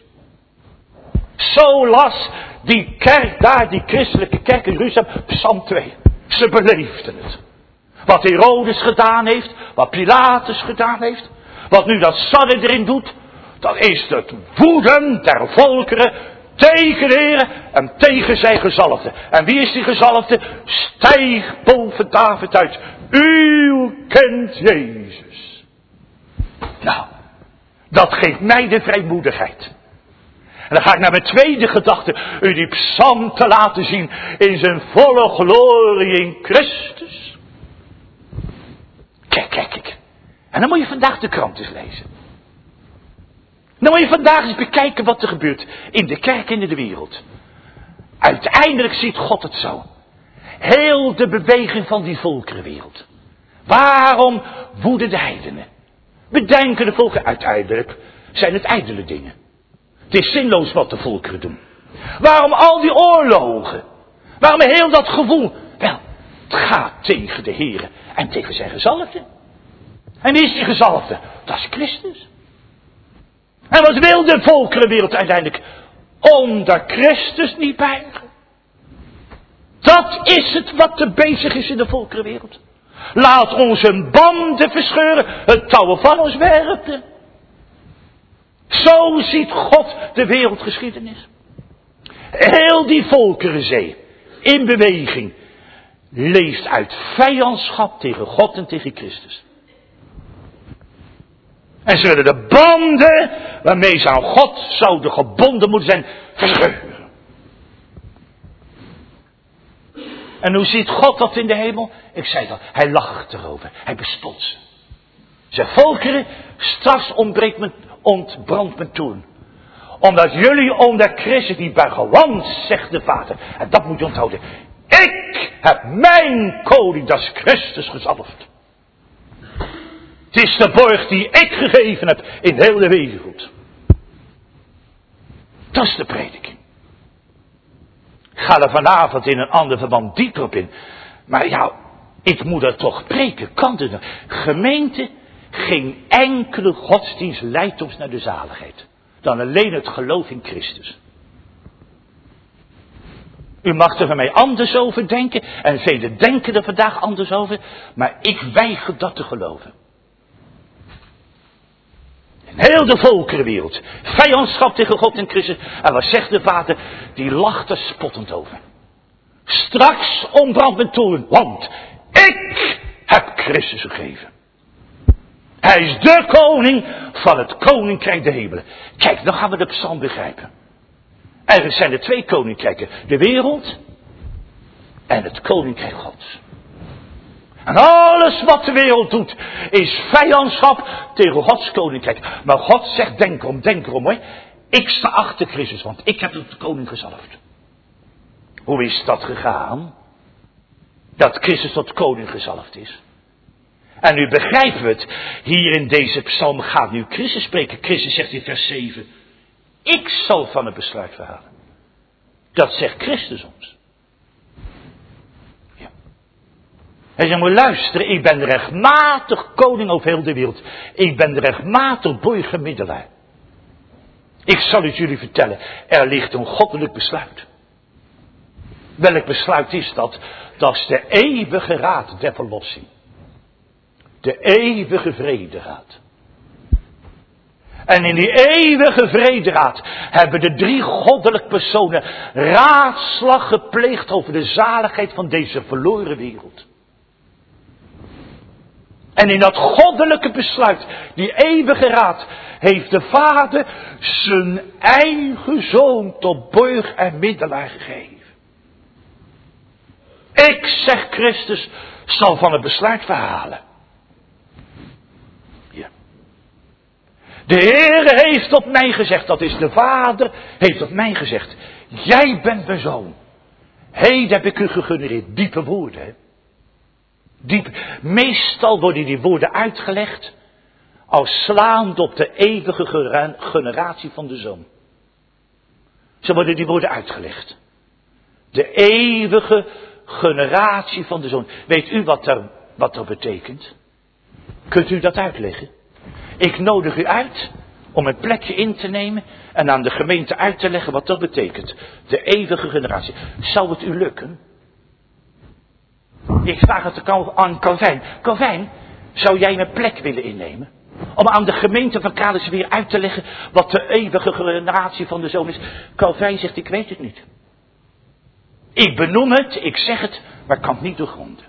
Zo las die kerk daar, die christelijke kerk in Jeruzalem, Psalm twee. Ze beleefden het. Wat Herodes gedaan heeft, wat Pilatus gedaan heeft, wat nu dat Sanhedrin doet, dat is het woeden der volkeren tegen de Heer en tegen zijn gezalfde. En wie is die gezalfde? Stijg boven David uit. Uw kind Jezus. Nou, dat geeft mij de vrijmoedigheid. En dan ga ik naar mijn tweede gedachte. U die psalm te laten zien in zijn volle glorie in Christus. Kijk, kijk, kijk. En dan moet je vandaag de krant eens lezen. Dan moet je vandaag eens bekijken wat er gebeurt in de kerk en in de wereld. Uiteindelijk ziet God het zo. Heel de beweging van die volkerenwereld. Waarom woeden de heidenen? Bedenken de volken, uiteindelijk zijn het ijdele dingen. Het is zinloos wat de volkeren doen. Waarom al die oorlogen? Waarom heel dat gevoel? Wel, het gaat tegen de Heer en tegen zijn gezalfde. En wie is die gezalfde? Dat is Christus. En wat wil de volkerenwereld uiteindelijk? onder Christus niet buigen. Dat is het wat er bezig is in de volkerenwereld. Laat ons hun banden verscheuren, het touwen van ons werpen. Zo ziet God de wereldgeschiedenis. Heel die volkerenzee, in beweging, leeft uit vijandschap tegen God en tegen Christus. En ze willen de banden waarmee ze aan God zouden gebonden moeten zijn, verscheuren. En hoe ziet God dat in de hemel? Ik zei dat, hij lacht erover, hij bespot ze. Zeg, volkeren, straks ontbreekt men, ontbrandt men toen. Omdat jullie onder Christus niet buigen, want, zegt de Vader, en dat moet je onthouden. Ik heb mijn koning, dat is Christus, gezalfd. Het is de borg die ik gegeven heb in heel de wereld. Dat is de prediking. Ik ga er vanavond in een ander verband dieper op in. Maar ja, ik moet er toch preken. Kan het nog? Gemeente, geen enkele godsdienst leidt ons naar de zaligheid. Dan alleen het geloof in Christus. U mag er van mij anders over denken. En velen denken er vandaag anders over. Maar ik weiger dat te geloven. In heel de volkerenwereld. Vijandschap tegen God en Christus. En wat zegt de Vader? Die lacht er spottend over. Straks ontbrandt mijn toorn. Want ik heb Christus gegeven. Hij is de koning van het koninkrijk der hemelen. Kijk, dan gaan we de psalm begrijpen. Er zijn er twee koninkrijken. De wereld en het koninkrijk Gods. En alles wat de wereld doet is vijandschap tegen Gods koninkrijk. Maar God zegt, denk erom, denk erom hoor. Ik sta achter Christus, want ik heb de koning gezalfd. Hoe is dat gegaan? Dat Christus tot koning gezalfd is. En nu begrijpen we het. Hier in deze psalm gaat nu Christus spreken. Christus zegt in vers zeven. Ik zal van het besluit verhalen. Dat zegt Christus ons. Ja. Hij zegt, moet luisteren. Ik ben rechtmatig koning over heel de wereld. Ik ben rechtmatig burgermiddelaar. Ik zal het jullie vertellen. Er ligt een goddelijk besluit. Welk besluit is dat? Dat is de eeuwige raad der verlossing. De eeuwige vrederaad. En in die eeuwige vrederaad hebben de drie goddelijke personen raadslag gepleegd over de zaligheid van deze verloren wereld. En in dat goddelijke besluit, die eeuwige raad, heeft de Vader zijn eigen zoon tot borg en middelaar gegeven. Ik, zegt Christus, zal van het besluit verhalen. Ja. De Heere heeft tot mij gezegd, dat is de Vader, heeft tot mij gezegd. Jij bent mijn zoon. Heden heb ik u gegenereerd. Diepe woorden, hè. Diep. Meestal worden die woorden uitgelegd als slaand op de eeuwige generatie van de zoon. Zo worden die woorden uitgelegd. De eeuwige generatie van de zoon. Weet u wat er, wat dat betekent? Kunt u dat uitleggen? Ik nodig u uit om een plekje in te nemen en aan de gemeente uit te leggen wat dat betekent. De eeuwige generatie. Zou het u lukken? Ik vraag het aan Calvijn. Calvijn, zou jij een plek willen innemen? Om aan de gemeente van Kalis weer uit te leggen wat de eeuwige generatie van de zoon is. Calvijn zegt, ik weet het niet. Ik benoem het, ik zeg het, maar ik kan het niet doorgronden.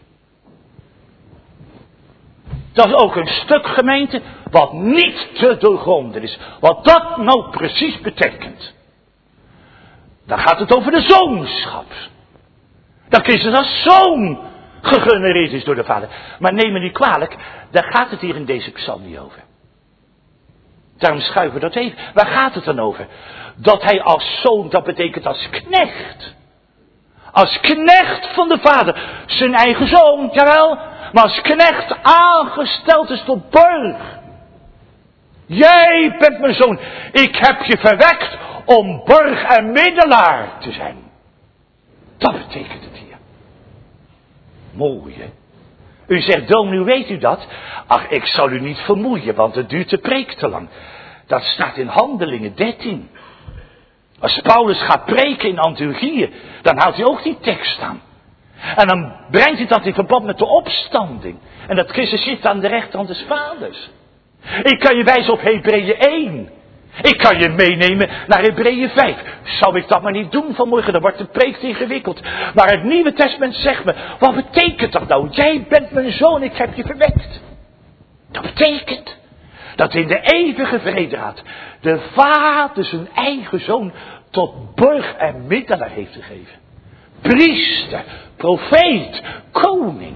Dat is ook een stuk gemeente wat niet te doorgronden is. Wat dat nou precies betekent. Dan gaat het over de zoonschap. Dat Christus als zoon gegenereerd is door de Vader. Maar neem me niet kwalijk, daar gaat het hier in deze psalm niet over. Daarom schuiven we dat even. Waar gaat het dan over? Dat hij als zoon, dat betekent als knecht. Als knecht van de Vader. Zijn eigen zoon, jawel. Maar als knecht aangesteld is tot borg. Jij bent mijn zoon. Ik heb je verwekt om borg en middelaar te zijn. Dat betekent het hier. Mooi, hè? U zegt, dominee, weet u dat? Ach, ik zal u niet vermoeien, want het duurt de preek te lang. Dat staat in Handelingen dertien. Als Paulus gaat preken in Antiochië, dan houdt hij ook die tekst aan. En dan brengt hij dat in verband met de opstanding. En dat Christus zit aan de rechterhand des Vaders. Ik kan je wijzen op Hebreeën één. Ik kan je meenemen naar Hebreeën vijf. Zou ik dat maar niet doen vanmorgen, dan wordt de preek ingewikkeld. Maar het Nieuwe Testament zegt me, wat betekent dat nou? Jij bent mijn zoon, ik heb je verwekt. Dat betekent dat in de eeuwige vrederaad de Vader zijn eigen zoon tot borg en middelaar heeft gegeven. Priester, profeet, koning.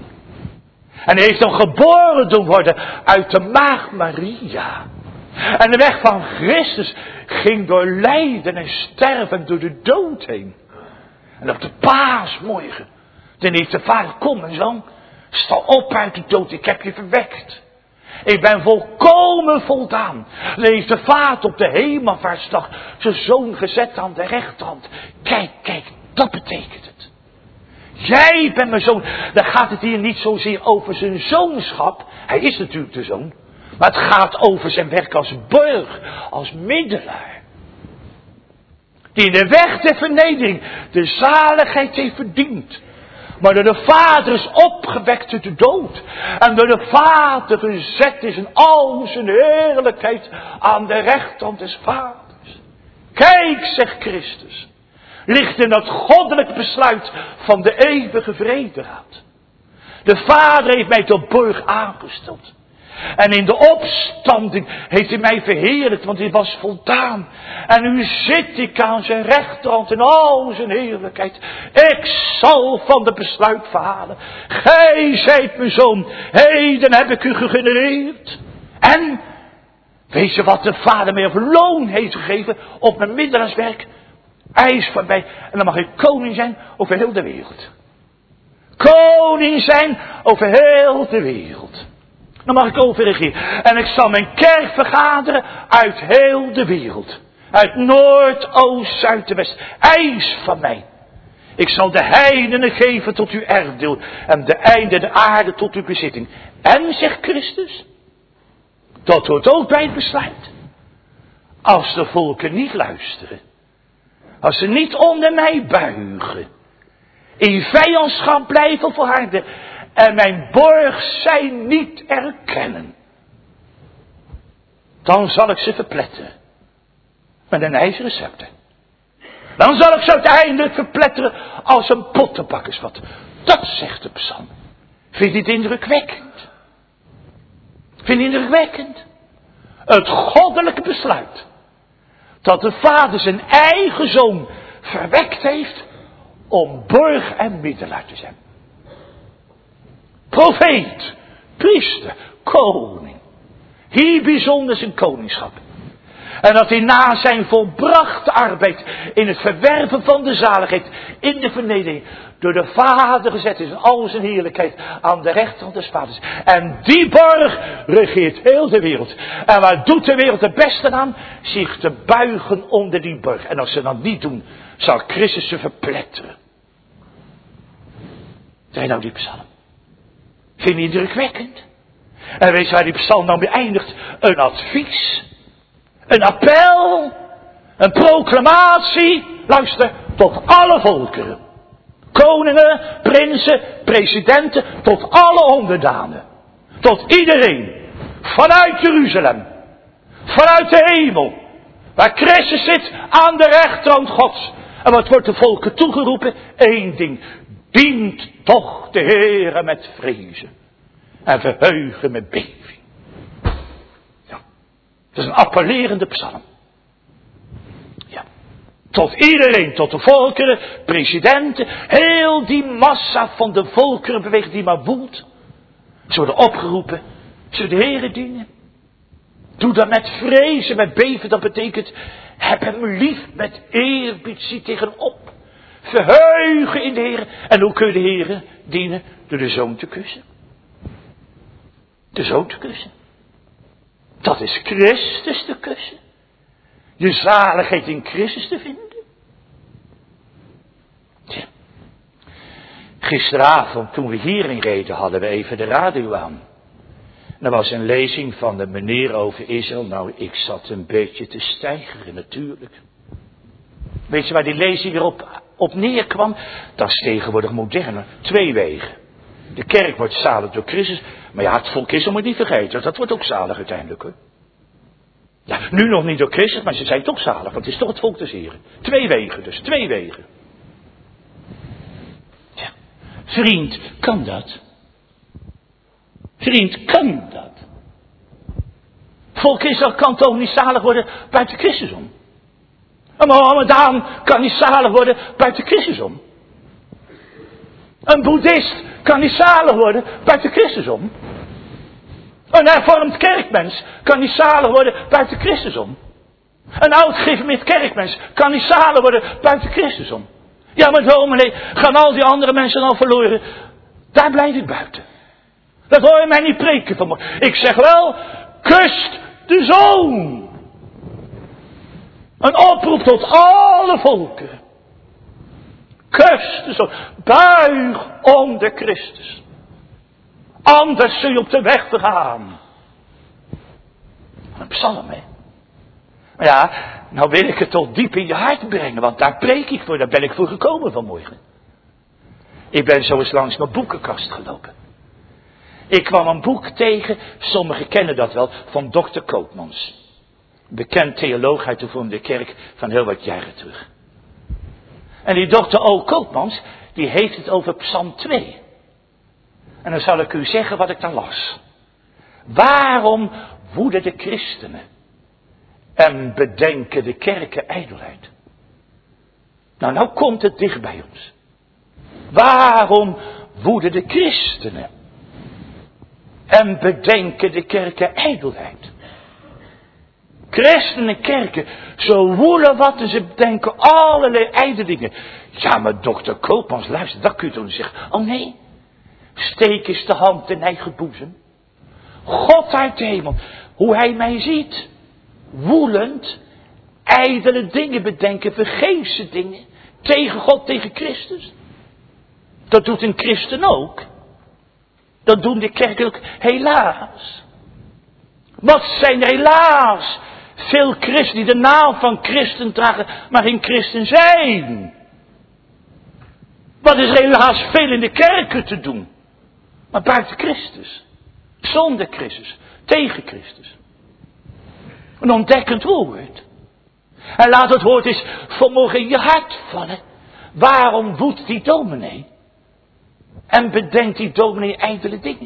En hij heeft dan geboren doen worden uit de maagd Maria. En de weg van Christus ging door lijden en sterven door de dood heen. En op de paasmorgen, dan heeft de Vader, kom mijn zoon, sta op uit de dood, ik heb je verwekt. Ik ben volkomen voldaan. Dan heeft de Vader op de hemelvaartsdag zijn zoon gezet aan de rechterhand. Kijk, kijk, dat betekent het. Jij bent mijn zoon. Dan gaat het hier niet zozeer over zijn zoonschap. Hij is natuurlijk de zoon. Maar het gaat over zijn werk als borg, als middelaar. Die in de weg der vernedering de zaligheid heeft verdiend. Maar door de Vader is opgewekt uit de dood. En door de Vader gezet is in al zijn heerlijkheid aan de rechterhand des Vaders. Kijk, zegt Christus, ligt in dat goddelijk besluit van de eeuwige vrederaad. De Vader heeft mij tot borg aangesteld. En in de opstanding heeft hij mij verheerlijkt, want hij was voldaan. En nu zit ik aan zijn rechterhand in al zijn heerlijkheid. Ik zal van de besluit verhalen. Gij zijt mijn zoon, heden heb ik u gegenereerd. En, weet je wat de Vader mij op loon heeft gegeven op mijn middelaarswerk? Hij is van mij, en dan mag ik koning zijn over heel de wereld. Koning zijn over heel de wereld. Dan mag ik overregeren. En ik zal mijn kerk vergaderen uit heel de wereld. Uit Noord, Oost, Zuid en West. Hij is van mij. Ik zal de heidenen geven tot uw erfdeel. En de einde der aarde tot uw bezitting. En, zegt Christus, dat hoort ook bij het besluit. Als de volken niet luisteren. Als ze niet onder mij buigen. In vijandschap blijven volharden. En mijn borg zij niet erkennen. Dan zal ik ze verpletteren. Met een ijzeren scepter. Dan zal ik ze uiteindelijk verpletteren als een pottenbakkersvat. Dat zegt de psalm. Vind je het indrukwekkend? Vind je het indrukwekkend? Het goddelijke besluit. Dat de Vader zijn eigen zoon verwekt heeft om borg en middelaar te zijn. Profeet, priester, koning. Hier bijzonder zijn koningschap. En dat hij na zijn volbrachte arbeid in het verwerven van de zaligheid, in de vernedering, door de Vader gezet is in al zijn heerlijkheid aan de rechterhand des Vaders. En die borg regeert heel de wereld. En waar doet de wereld het beste aan? Zich te buigen onder die borg. En als ze dat niet doen, zal Christus ze verpletteren. Zijn nou die psalm? Vind je indrukwekkend? En weet je waar die psalm nou mee eindigt? Een advies. Een appel. Een proclamatie. Luister, tot alle volkeren. Koningen, prinsen, presidenten, tot alle onderdanen. Tot iedereen. Vanuit Jeruzalem. Vanuit de hemel. Waar Christus zit aan de rechterhand Gods. En wat wordt de volken toegeroepen? Eén ding. Dient toch de Heere met vrezen. En verheugen met beving. Ja. Dat is een appellerende psalm. Ja. Tot iedereen, tot de volkeren, presidenten, heel die massa van de volkerenbeweging die maar woelt. Ze worden opgeroepen, ze de Heere dienen. Doe dat met vrezen, met beven, dat betekent, heb hem lief met eerbied, zie tegenop. Verheugen in de Heer. En hoe kun je de Heer dienen? Door de Zoon te kussen. De Zoon te kussen. Dat is Christus te kussen. Je zaligheid in Christus te vinden. Tja. Gisteravond toen we hierin reden hadden we even de radio aan. Er was een lezing van de meneer over Israël. Nou, ik zat een beetje te steigeren natuurlijk. Weet je waar die lezing weer op, op neerkwam? Dat is tegenwoordig moderne. Twee wegen. De kerk wordt zalig door Christus. Maar ja, het volk is, moet je niet vergeten. Dat wordt ook zalig uiteindelijk hoor. Ja, nu nog niet door Christus, maar ze zijn toch zalig. Want het is toch het volk des Heren. Twee wegen dus, twee wegen. Ja, vriend, kan dat? Vriend, kan dat? Volk Israël kan toch niet zalig worden buiten Christus om? Een Mohammedaan kan niet zalig worden buiten Christus om? Een boeddhist kan niet zalig worden buiten Christus om? Een hervormd kerkmens kan niet zalig worden buiten Christus om? Een oud-gereformeerd kerkmens kan niet zalig worden buiten Christus om? Ja, maar dominee, gaan al die andere mensen al verloren? Daar blijf ik buiten. Dat hoor je mij niet preken vanmorgen. Ik zeg wel, kust de Zoon. Een oproep tot alle volken. Kust de Zoon. Buig onder Christus. Anders zul je op de weg vergaan. Een psalm, hè. Maar ja, nou wil ik het toch diep in je hart brengen. Want daar preek ik voor. Daar ben ik voor gekomen vanmorgen. Ik ben zo eens langs mijn boekenkast gelopen. Ik kwam een boek tegen, sommigen kennen dat wel, van dokter Koopmans. Bekend theoloog uit de Vormde Kerk van heel wat jaren terug. En die dokter O. Koopmans, die heeft het over Psalm twee. En dan zal ik u zeggen wat ik dan las. Waarom woeden de christenen en bedenken de kerken ijdelheid? Nou, nou komt het dicht bij ons. Waarom woeden de christenen en bedenken de kerken ijdelheid? Christenen en kerken, zo woelen wat en ze bedenken allerlei ijdelingen. Ja, maar dokter Koopmans, luister, dat kun je toch niet zeggen. Oh nee, steek eens de hand in eigen boezem. God uit de hemel, hoe hij mij ziet, woelend, ijdele dingen bedenken, vergeefse dingen, tegen God, tegen Christus. Dat doet een christen ook. Dat doen de kerken ook, helaas. Wat zijn er helaas veel christenen die de naam van christen dragen, maar geen christen zijn. Wat is er helaas veel in de kerken te doen, maar buiten Christus. Zonder Christus, tegen Christus. Een ontdekkend woord. En laat het woord eens vanmorgen in je hart vallen. Waarom woedt die dominee? En bedenkt die dominee ijdele dingen?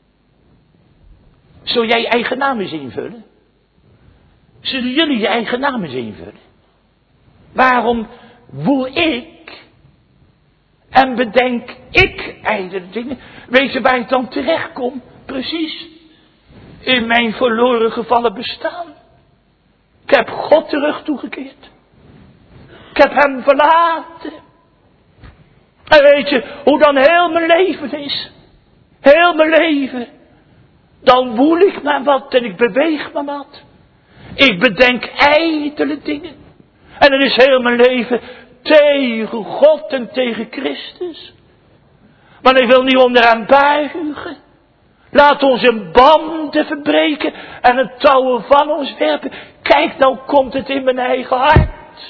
Zul jij je eigen naam eens invullen? Zullen jullie je eigen naam eens invullen? Waarom woel ik en bedenk ik ijdele dingen? Weet je waar ik dan terecht kom? Precies. In mijn verloren gevallen bestaan. Ik heb God terug toegekeerd. Ik heb hem verlaten. En weet je hoe dan heel mijn leven is? Heel mijn leven. Dan woel ik maar wat en ik beweeg maar wat. Ik bedenk ijdele dingen. En dan is heel mijn leven tegen God en tegen Christus. Maar ik wil niet onder hem buigen. Laat ons een banden verbreken en het touwen van ons werpen. Kijk, nou komt het in mijn eigen hart.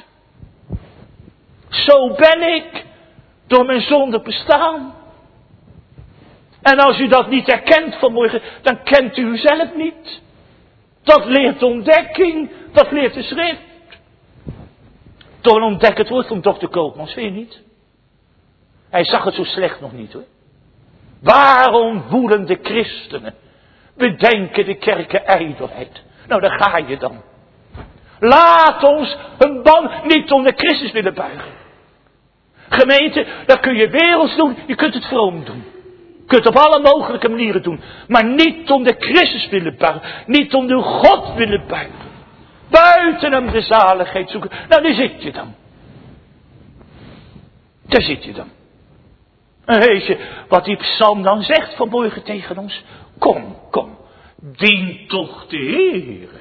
Zo ben ik, door mijn zonde bestaan. En als u dat niet herkent vanmorgen, dan kent u uzelf niet. Dat leert ontdekking, dat leert de schrift. Door een ontdekkend woord van dokter Koopmans, vind je niet? Hij zag het zo slecht nog niet hoor. Waarom woelen de christenen? Bedenken de kerken ijdelheid. Nou, daar ga je dan. Laat ons hun band niet om de Christus willen buigen. Gemeente, dat kun je werelds doen, je kunt het vroom doen. Je kunt het op alle mogelijke manieren doen. Maar niet om de Christus willen buigen. Niet om de God willen buigen. Buiten hem de zaligheid zoeken. Nou, daar zit je dan. Daar zit je dan. En weet je wat die psalm dan zegt vanmorgen tegen ons? Kom, kom, dien toch de Heere.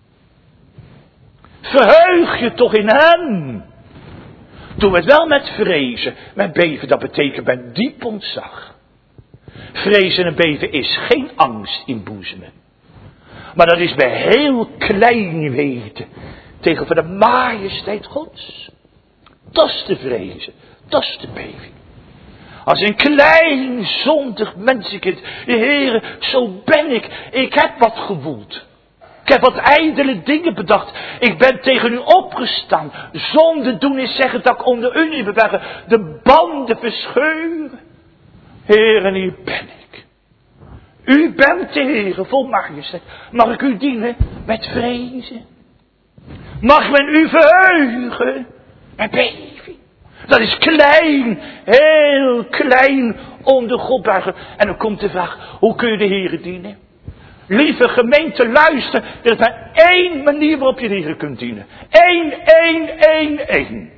Verheug je toch in hem. Doe het wel met vrezen, met beven, dat betekent met diep ontzag. Vrezen en beven is geen angst inboezemen. Maar dat is bij heel klein weten tegenover de majesteit Gods. Dat is te vrezen. Dat is te beven. Als een klein zondig mensenkind. Heere, zo ben ik. Ik heb wat gewoeld. Ik heb wat ijdele dingen bedacht. Ik ben tegen u opgestaan. Zonde doen is zeggen dat ik onder u niet bewegen. De banden verscheuren. Heer, en hier ben ik. U bent de Heer, vol majesteit. Mag ik u dienen met vrezen? Mag men u verheugen met beving? Dat is klein, heel klein onder God buigen. En dan komt de vraag, hoe kun je de Heer dienen? Lieve gemeente, luister. Er is maar één manier waarop je de Heer kunt dienen. Eén, één, één, één.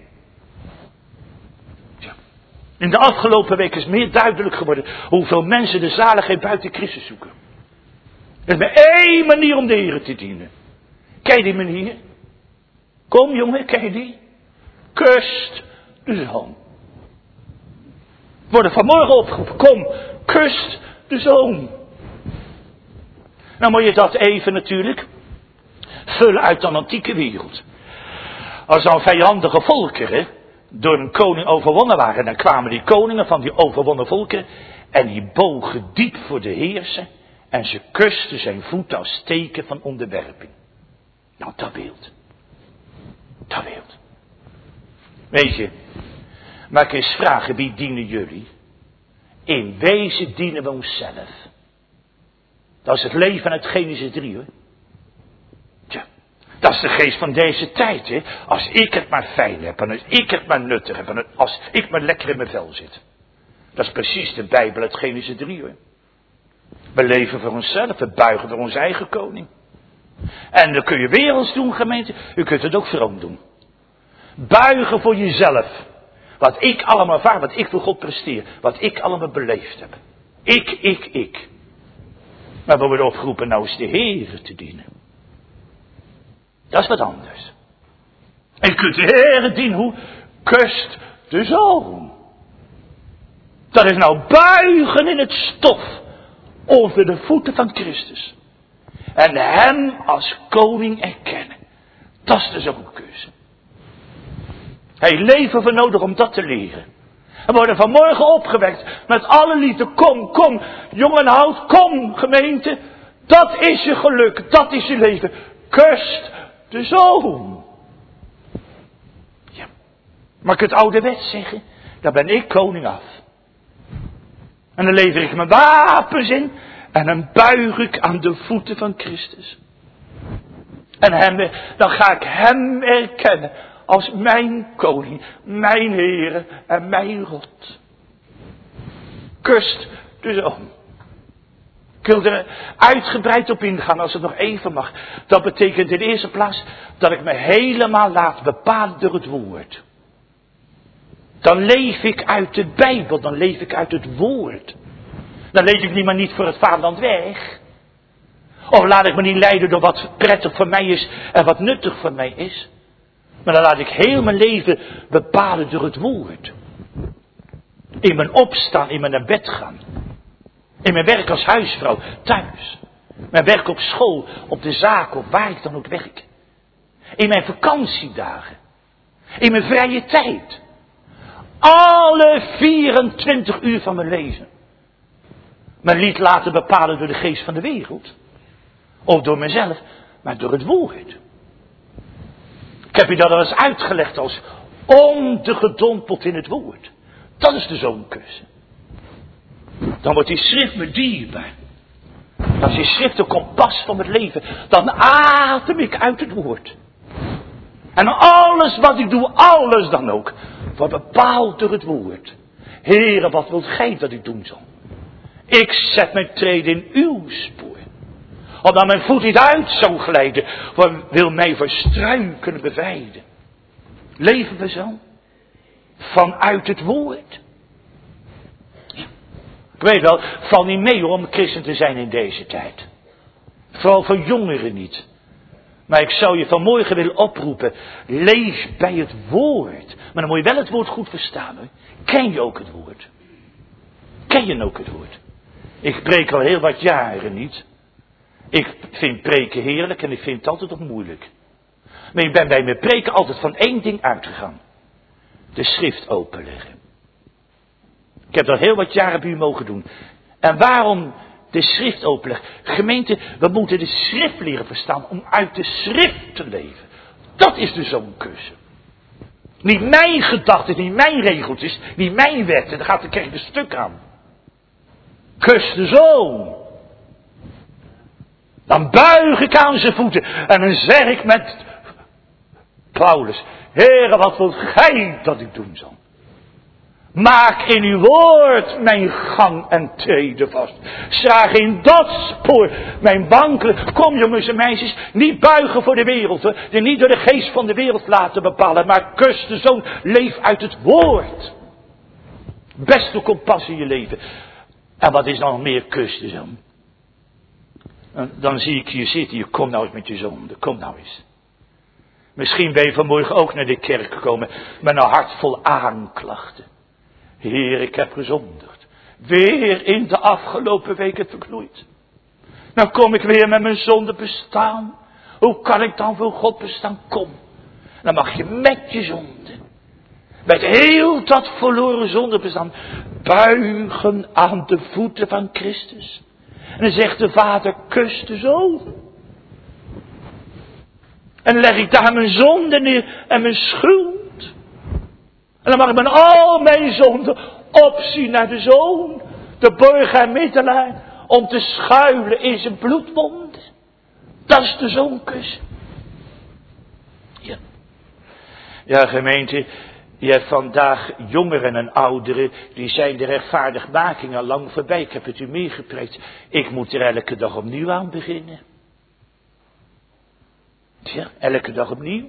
Ja. In de afgelopen week is meer duidelijk geworden hoeveel mensen de zaligheid buiten Christus zoeken. Er is maar één manier om de Heer te dienen. Ken je die manier? Kom jongen, ken je die? Kust de zoon. Worden vanmorgen opgeroepen. Kom, kust de zoon. Nou moet je dat even natuurlijk vullen uit de antieke wereld. Als dan vijandige volkeren door een koning overwonnen waren, dan kwamen die koningen van die overwonnen volkeren en die bogen diep voor de heerser en ze kusten zijn voeten als teken van onderwerping. Nou, dat beeld. Dat beeld. Weet je, maar ik eens vragen, wie dienen jullie? In wezen dienen we onszelf. Dat is het leven uit Genesis drie, hoor. Tja, dat is de geest van deze tijd, hè. Als ik het maar fijn heb, en als ik het maar nuttig heb, en als ik maar lekker in mijn vel zit. Dat is precies de Bijbel uit Genesis drie, hoor. We leven voor onszelf, we buigen voor onze eigen koning. En dan kun je werelds doen, gemeente, u kunt het ook vroom doen. Buigen voor jezelf. Wat ik allemaal vaar, wat ik voor God presteer, wat ik allemaal beleefd heb. Ik, ik, ik. Maar we worden opgeroepen nou eens de Heere te dienen. Dat is wat anders. En je kunt de Heere dienen hoe? Kust de zoon. Dat is nou buigen in het stof. Onder de voeten van Christus. En hem als koning erkennen. Dat is dus ook een keuze. Hij leven we nodig om dat te leren. We worden vanmorgen opgewekt met alle liefde. Kom, kom, jong en oud, kom gemeente. Dat is je geluk, dat is je leven. Kust de zoon. Ja. Mag ik het ouderwets zeggen? Daar ben ik koning af. En dan lever ik mijn wapens in. En dan buig ik aan de voeten van Christus. En hem, dan ga ik hem erkennen. Als mijn koning, mijn Heere en mijn God. Kust de zoon. Ik wil er uitgebreid op ingaan als het nog even mag. Dat betekent in de eerste plaats dat ik me helemaal laat bepalen door het woord. Dan leef ik uit de Bijbel, dan leef ik uit het woord. Dan leef ik niet maar niet voor het vaderland weg. Of laat ik me niet leiden door wat prettig voor mij is en wat nuttig voor mij is. Maar dan laat ik heel mijn leven bepalen door het woord. In mijn opstaan, in mijn naar bed gaan. In mijn werk als huisvrouw, thuis. Mijn werk op school, op de zaak, of waar ik dan ook werk. In mijn vakantiedagen. In mijn vrije tijd. Alle vierentwintig uur van mijn leven. Maar niet laten bepalen door de geest van de wereld. Of door mezelf, maar door het woord. Ik heb u dat al eens uitgelegd als ondergedompeld in het woord. Dat is de zoonkus. Dan wordt die schrift me dierbaar. Als die schrift een kompas van het leven, dan adem ik uit het woord. En alles wat ik doe, alles dan ook, wordt bepaald door het woord. Heere, wat wilt gij dat ik doen zal? Ik zet mijn treden in uw spoor. Omdat mijn voet niet uit zou glijden, wil mij verstruikelen bevrijden. Leven we zo? Vanuit het woord. Ja. Ik weet wel, val niet mee om christen te zijn in deze tijd. Vooral voor jongeren niet. Maar ik zou je vanmorgen willen oproepen, leef bij het woord. Maar dan moet je wel het woord goed verstaan. Hoor. Ken je ook het woord? Ken je ook het woord? Ik preek al heel wat jaren niet. Ik vind preken heerlijk en ik vind het altijd ook moeilijk. Maar ik ben bij mijn preken altijd van één ding uitgegaan. de schrift openleggen. Ik heb dat heel wat jaren bij u mogen doen. En waarom de schrift openleggen? Gemeente, we moeten de schrift leren verstaan om uit de schrift te leven. Dat is de zoonkus. Niet mijn gedachten, niet mijn regeltjes, niet mijn wetten. Daar gaat de kerk een stuk aan. Kus de zoon. Dan buig ik aan zijn voeten. En dan zeg ik met Paulus. Heere, wat wilt gij dat ik doen zal? Maak in uw woord mijn gang en treden vast. Schraag in dat spoor mijn wankelen. Kom jongens en meisjes, niet buigen voor de wereld. Hoor. Je niet door de geest van de wereld laten bepalen. Maar kus de zoon, leef uit het woord. Beste compassie in je leven. En wat is dan nog meer kus de zoon? Dan zie ik je zitten, je kom nou eens met je zonde, kom nou eens. Misschien ben je vanmorgen ook naar de kerk gekomen met een hart vol aanklachten. Heer, ik heb gezondigd. Weer in de afgelopen weken verknoeid. Dan kom ik weer met mijn zonde bestaan. Hoe kan ik dan voor God bestaan? Kom. Dan mag je met je zonde, met heel dat verloren zonde bestaan, buigen aan de voeten van Christus. En dan zegt de Vader, kus de Zoon. En dan leg ik daar mijn zonde neer en mijn schuld. En dan mag ik met al mijn zonden opzien naar de Zoon. De borg en middelaar. Om te schuilen in zijn bloedwonden. Dat is de zoonkus. Ja. Ja, gemeente. Je hebt vandaag jongeren en ouderen. Die zijn de rechtvaardigmaking al lang voorbij. Ik heb het u meegepreekt. Ik moet er elke dag opnieuw aan beginnen. Ja, elke dag opnieuw.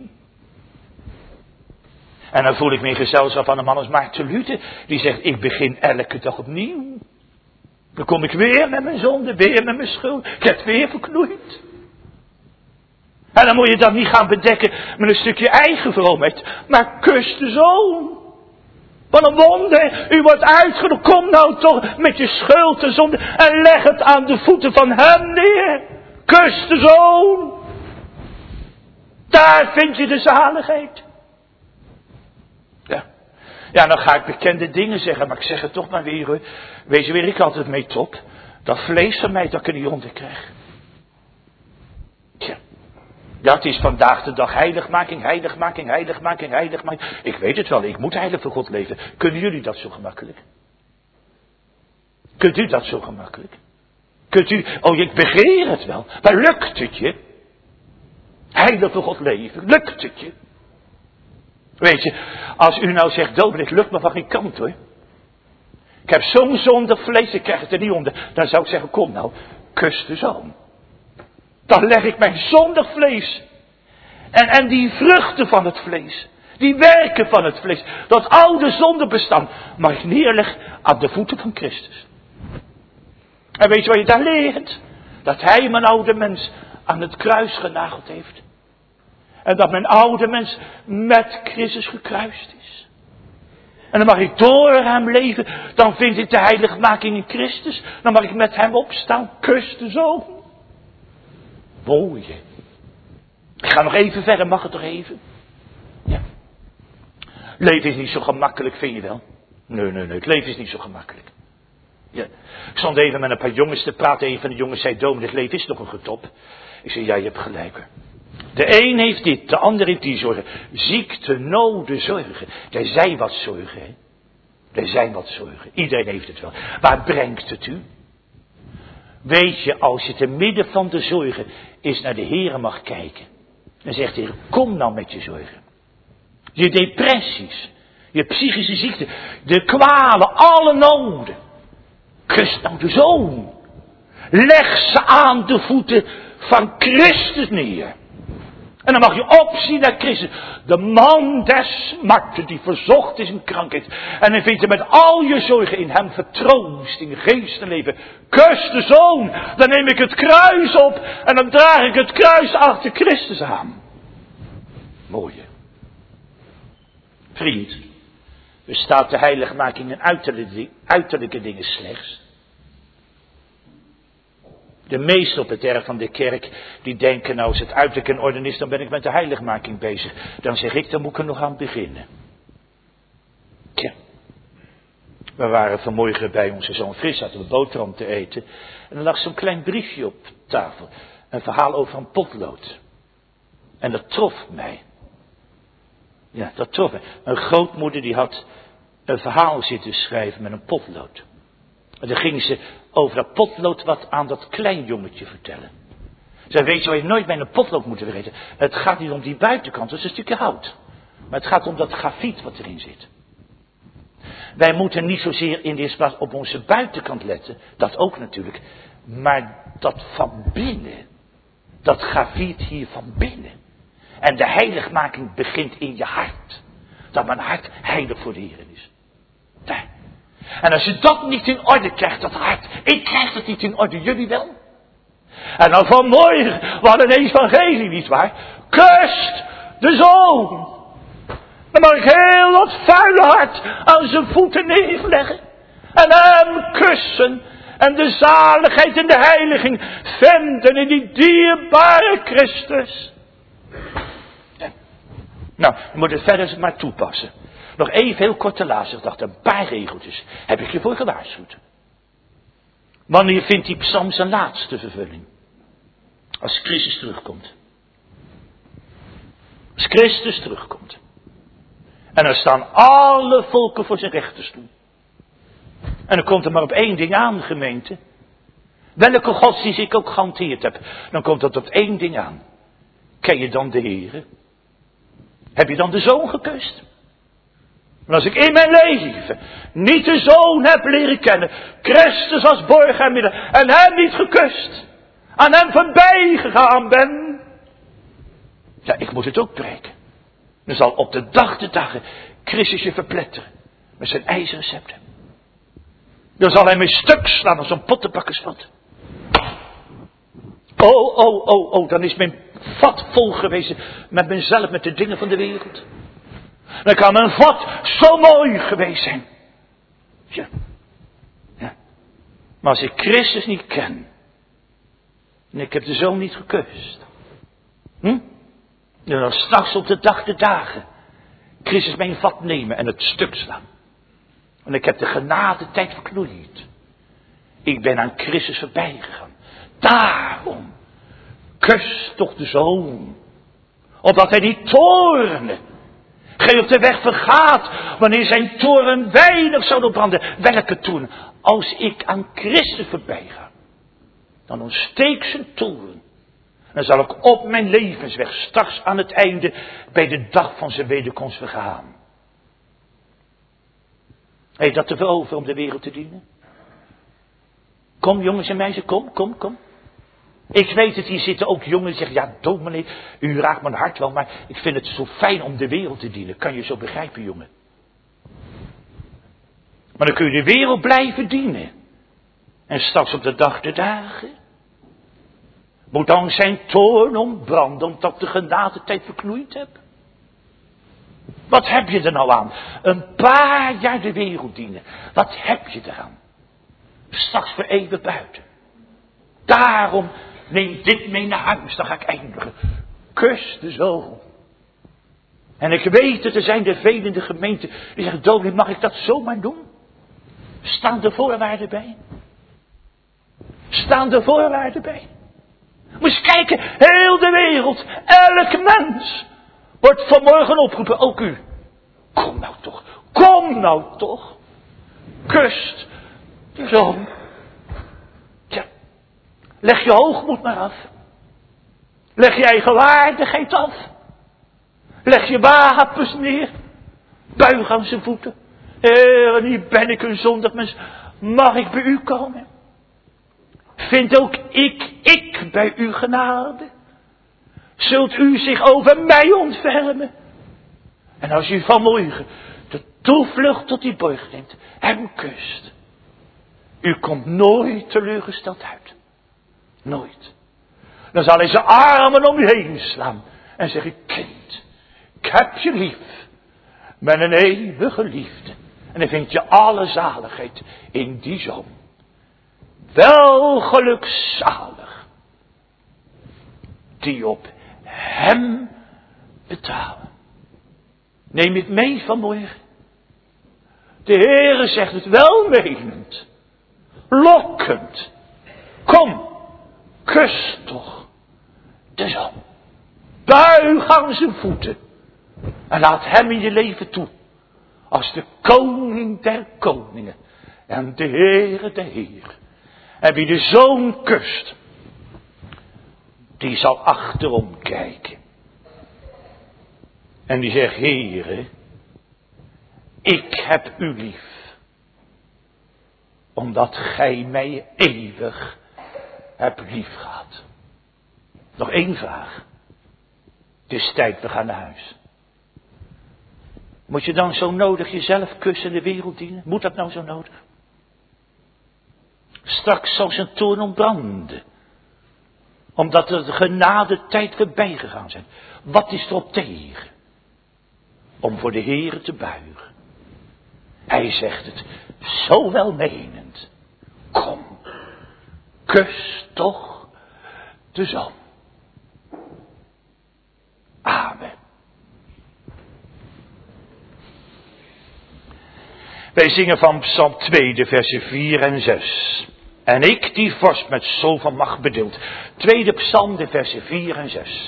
En dan voel ik me in gezelschap van een man als Maarten Luther. Die zegt, ik begin elke dag opnieuw. Dan kom ik weer met mijn zonde, weer met mijn schuld. Ik heb het weer verknoeid. En dan moet je dat niet gaan bedekken met een stukje eigen vroomheid. Maar kus de Zoon. Wat een wonder. U wordt uitgenodigd. Kom nou toch met je schuld en zonde. En leg het aan de voeten van hem neer. Kus de Zoon. Daar vind je de zaligheid. Ja. Ja, dan ga ik bekende dingen zeggen. Maar ik zeg het toch maar weer hoor. Wees weer ik altijd mee top. Dat vlees van mij dat ik er niet onder krijg. Tja. Ja, het is vandaag de dag heiligmaking, heiligmaking, heiligmaking, heiligmaking. Ik weet het wel, ik moet heilig voor God leven. Kunnen jullie dat zo gemakkelijk? Kunt u dat zo gemakkelijk? Kunt u, oh ik begeer het wel, maar lukt het je? Heilig voor God leven, lukt het je? Weet je, als u nou zegt, dominee, het lukt me van geen kant hoor. Ik heb zo'n zondig vlees, ik krijg het er niet onder. Dan zou ik zeggen, kom nou, kus de Zoon. Dan leg ik mijn zondig vlees. En, en die vruchten van het vlees. Die werken van het vlees. Dat oude zondebestand mag ik neerleggen aan de voeten van Christus. En weet je wat je daar leert? Dat hij mijn oude mens aan het kruis genageld heeft. En dat mijn oude mens met Christus gekruist is. En dan mag ik door hem leven. Dan vind ik de heiligmaking in Christus. Dan mag ik met hem opstaan. Kus de Zoon. Mooi. Ik ga nog even verder, mag het toch even? Ja. Leven is niet zo gemakkelijk, vind je wel? Nee, nee, nee, het leven is niet zo gemakkelijk. Ja. Ik stond even met een paar jongens te praten. Een van de jongens zei, dominee, het leven is nog een getop. Ik zei, ja, je hebt gelijk hoor. De een heeft dit, de ander heeft die zorgen. Ziekte, noden, zorgen. Er zijn wat zorgen, hè. Er zijn wat zorgen. Iedereen heeft het wel. Waar brengt het u? Weet je, als je te midden van de zorgen eens naar de Heere mag kijken. Dan zegt de Heer, kom nou met je zorgen. Je depressies, je psychische ziekte, de kwalen, alle noden. Kus nou de Zoon. Leg ze aan de voeten van Christus neer. En dan mag je opzien naar Christus. De man des smarten die verzocht is in krankheid. En dan vind je met al je zorgen in hem vertroosting, geest en leven. Kus de Zoon. Dan neem ik het kruis op. En dan draag ik het kruis achter Christus aan. Mooie. Vriend. Bestaat de heiligmaking in uiterlijke, uiterlijke dingen slechts? De meesten op het erf van de kerk, die denken nou als het uiterlijk in orde is, dan ben ik met de heiligmaking bezig. Dan zeg ik, dan moet ik er nog aan beginnen. We waren vanmorgen bij onze zoon Fris, hadden we boterham te eten. En er lag zo'n klein briefje op tafel. Een verhaal over een potlood. En dat trof mij. Ja, dat trof mij. Een grootmoeder die had een verhaal zitten schrijven met een potlood. En dan ging ze over dat potlood wat aan dat klein jongetje vertellen. Zij weet je waar je nooit bij een potlood moet weten. Het gaat niet om die buitenkant, dat is een stukje hout. Maar het gaat om dat grafiet wat erin zit. Wij moeten niet zozeer in de eerste plaats op onze buitenkant letten. Dat ook natuurlijk. Maar dat van binnen. Dat grafiet hier van binnen. En de heiligmaking begint in je hart. Dat mijn hart heilig voor de Heer is. Daar. En als je dat niet in orde krijgt, dat hart. Ik krijg het niet in orde, jullie wel? En dan vanmorgen, we hadden een evangelie, nietwaar? Kust de Zoon. Dan mag ik heel dat vuile hart aan zijn voeten neerleggen. En hem kussen. En de zaligheid en de heiliging vinden in die dierbare Christus. Ja. Nou, je moet het verder maar toepassen. Nog even heel kort te laatste gedacht. Een paar regeltjes. Heb ik je voor gewaarschuwd. Wanneer vindt die psalm zijn laatste vervulling? Als Christus terugkomt. Als Christus terugkomt. En dan staan alle volken voor zijn rechterstoel. En dan komt er maar op één ding aan, gemeente. Welke godsdienst ik ook gehanteerd heb. Dan komt het op één ding aan. Ken je dan de Heere? Heb je dan de Zoon gekust? Maar als ik in mijn leven niet de Zoon heb leren kennen. Christus als borg en midden. En hem niet gekust. Aan hem voorbij gegaan ben. Ja, ik moet het ook breken. Dan zal op de dag de dagen Christus je verpletteren. Met zijn ijzeren scepter. Dan zal hij me stuk slaan als een pottenbakkersvat. Oh, oh, oh, oh, dan is mijn vat vol geweest met mezelf, met de dingen van de wereld. Dan kan mijn vat zo mooi geweest zijn. Ja. Ja. Maar als ik Christus niet ken. En ik heb de Zoon niet gekust. Hm? En dan straks op de dag de dagen. Christus mijn vat nemen en het stuk slaan. En ik heb de genade tijd verknoeid. Ik ben aan Christus voorbij gegaan. Daarom. Kus toch de Zoon. Opdat hij die toornen. Gij op de weg vergaat. Wanneer zijn toren weinig zou branden. Welke toorn? Als ik aan Christus voorbij ga. Dan ontsteekt zijn toren. Dan zal ik op mijn levensweg straks aan het einde bij de dag van zijn wederkomst vergaan. Heeft dat te veel over om de wereld te dienen? Kom jongens en meisjes, kom, kom, kom. Ik weet het, hier zitten ook jongens die zeggen, ja dominee, u raakt mijn hart wel, maar ik vind het zo fijn om de wereld te dienen. Kan je zo begrijpen, jongen? Maar dan kun je de wereld blijven dienen. En straks op de dag de dagen moet dan zijn toorn ontbranden, omdat de genade tijd verknoeid heb. Wat heb je er nou aan? Een paar jaar de wereld dienen. Wat heb je eraan? Straks voor eeuwig buiten. Daarom neem dit mee naar huis, dan ga ik eindigen. Kus de Zoon. En ik weet het, er zijn er velen in de gemeente die zeggen, dominee, mag ik dat zomaar doen? Staan de voorwaarden bij? Staan de voorwaarden bij? Moet eens kijken, heel de wereld, elk mens wordt vanmorgen opgeroepen, ook u. Kom nou toch, kom nou toch. Kust de Zoon. Tja, leg je hoogmoed maar af. Leg je eigen waardigheid af. Leg je wapens neer. Buig aan zijn voeten. Heer, hier ben ik een zondig mens. Mag ik bij u komen? Vind ook ik, ik bij uw genade. Zult u zich over mij ontfermen. En als u vanmorgen de toevlucht tot die borg neemt, hem kust. U komt nooit teleurgesteld uit. Nooit. Dan zal hij zijn armen om u heen slaan. En zeggen, kind, ik heb je lief. Met een eeuwige liefde. En dan vind je alle zaligheid in die Zoon. Wel gelukzalig. Die op hem betalen. Neem het mee vanmorgen. De Heere zegt het welmenend, lokkend. Kom, kus toch de zon. Buig aan zijn voeten en laat hem in je leven toe. Als de koning der koningen en de Heere de Heer. En wie de zoon kust, die zal achterom kijken. En die zegt, Heere, ik heb u lief. Omdat gij mij eeuwig hebt lief gehad. Nog één vraag. Het is tijd, we gaan naar huis. Moet je dan zo nodig jezelf kussen en de wereld dienen? Moet dat nou zo nodig? Straks zal zijn toorn ontbranden. Omdat er de genade tijd voorbij gegaan zijn. Wat is er op tegen? Om voor de Heere te buigen. Hij zegt het zo welmenend. Kom, kus toch de zon. Amen. Wij zingen van Psalm twee, de versen vier en zes. En ik die vorst met zoveel macht bedeeld. Tweede Psalm, de versen vier en zes.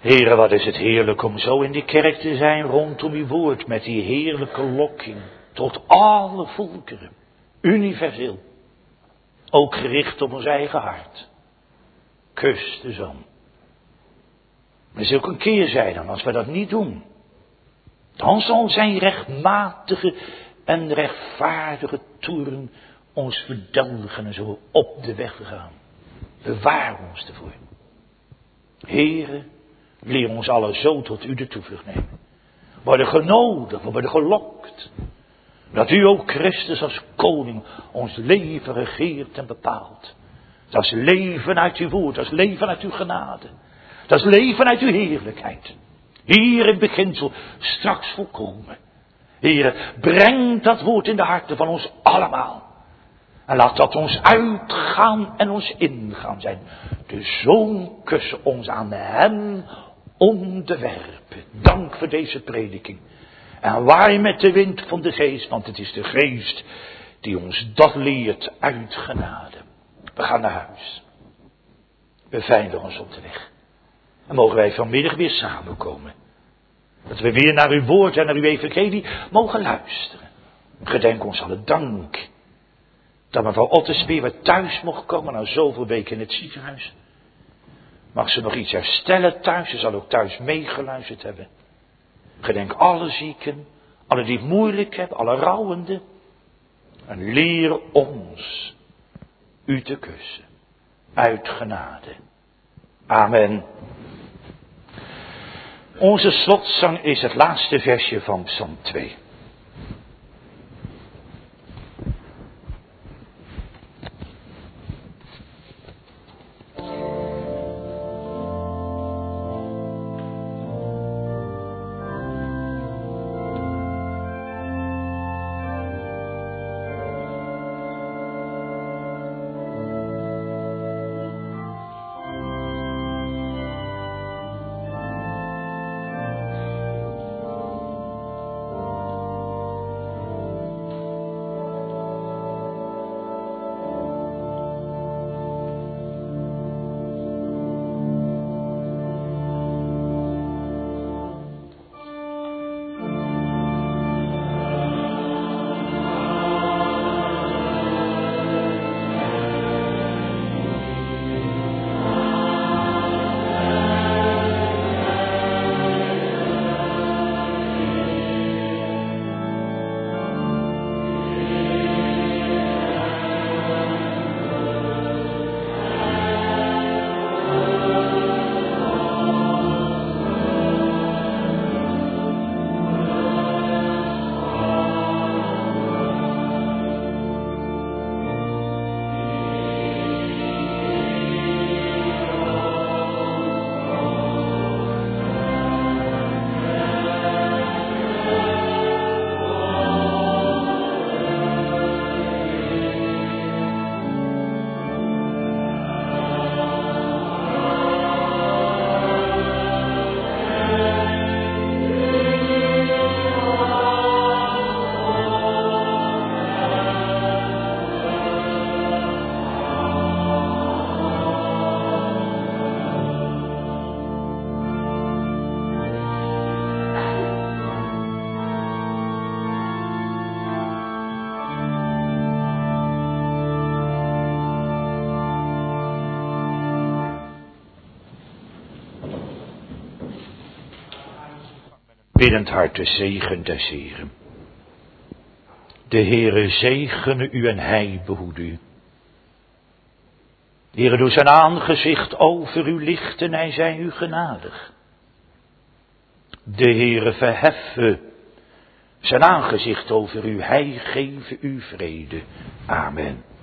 Heere, wat is het heerlijk om zo in die kerk te zijn rondom uw woord, met die heerlijke lokking tot alle volkeren, universeel, ook gericht op ons eigen hart. Kus de Zoon. Er zal ook een keer zijn dan, als we dat niet doen, dan zal zijn rechtmatige en rechtvaardige toeren ons verdelgen en zo op de weg gaan. Bewaar ons ervoor. Heere, leer ons allen zo tot u de toevlucht nemen. We worden genodigd, we worden gelokt. Dat u ook Christus als koning ons leven regeert en bepaalt. Dat is leven uit uw woord, dat is leven uit uw genade. Dat is leven uit uw heerlijkheid. Hier in het beginsel, straks volkomen. Heere, breng dat woord in de harten van ons allemaal. En laat dat ons uitgaan en ons ingaan zijn. De Zoon kussen ons aan hem onderwerpen. Dank voor deze prediking. En waai met de wind van de geest, want het is de geest die ons dat leert uit genade. We gaan naar huis. We bevinden ons op de weg. En mogen wij vanmiddag weer samenkomen. Dat we weer naar uw woord en naar uw evangelie mogen luisteren. Gedenk ons alle dank. Dat mevrouw Otterspeer weer thuis mocht komen na zoveel weken in het ziekenhuis. Mag ze nog iets herstellen thuis? Ze zal ook thuis meegeluisterd hebben. Gedenk alle zieken, alle die het moeilijk hebben, alle rouwenden. En leer ons u te kussen. Uit genade. Amen. Onze slotzang is het laatste versje van Psalm twee. Biddend hart de zegen des Heren. De Heere zegene u en hij behoede u. De Heere doet zijn aangezicht over u lichten, hij zij u genadig. De Heere verheffe zijn aangezicht over u, hij geven u vrede. Amen.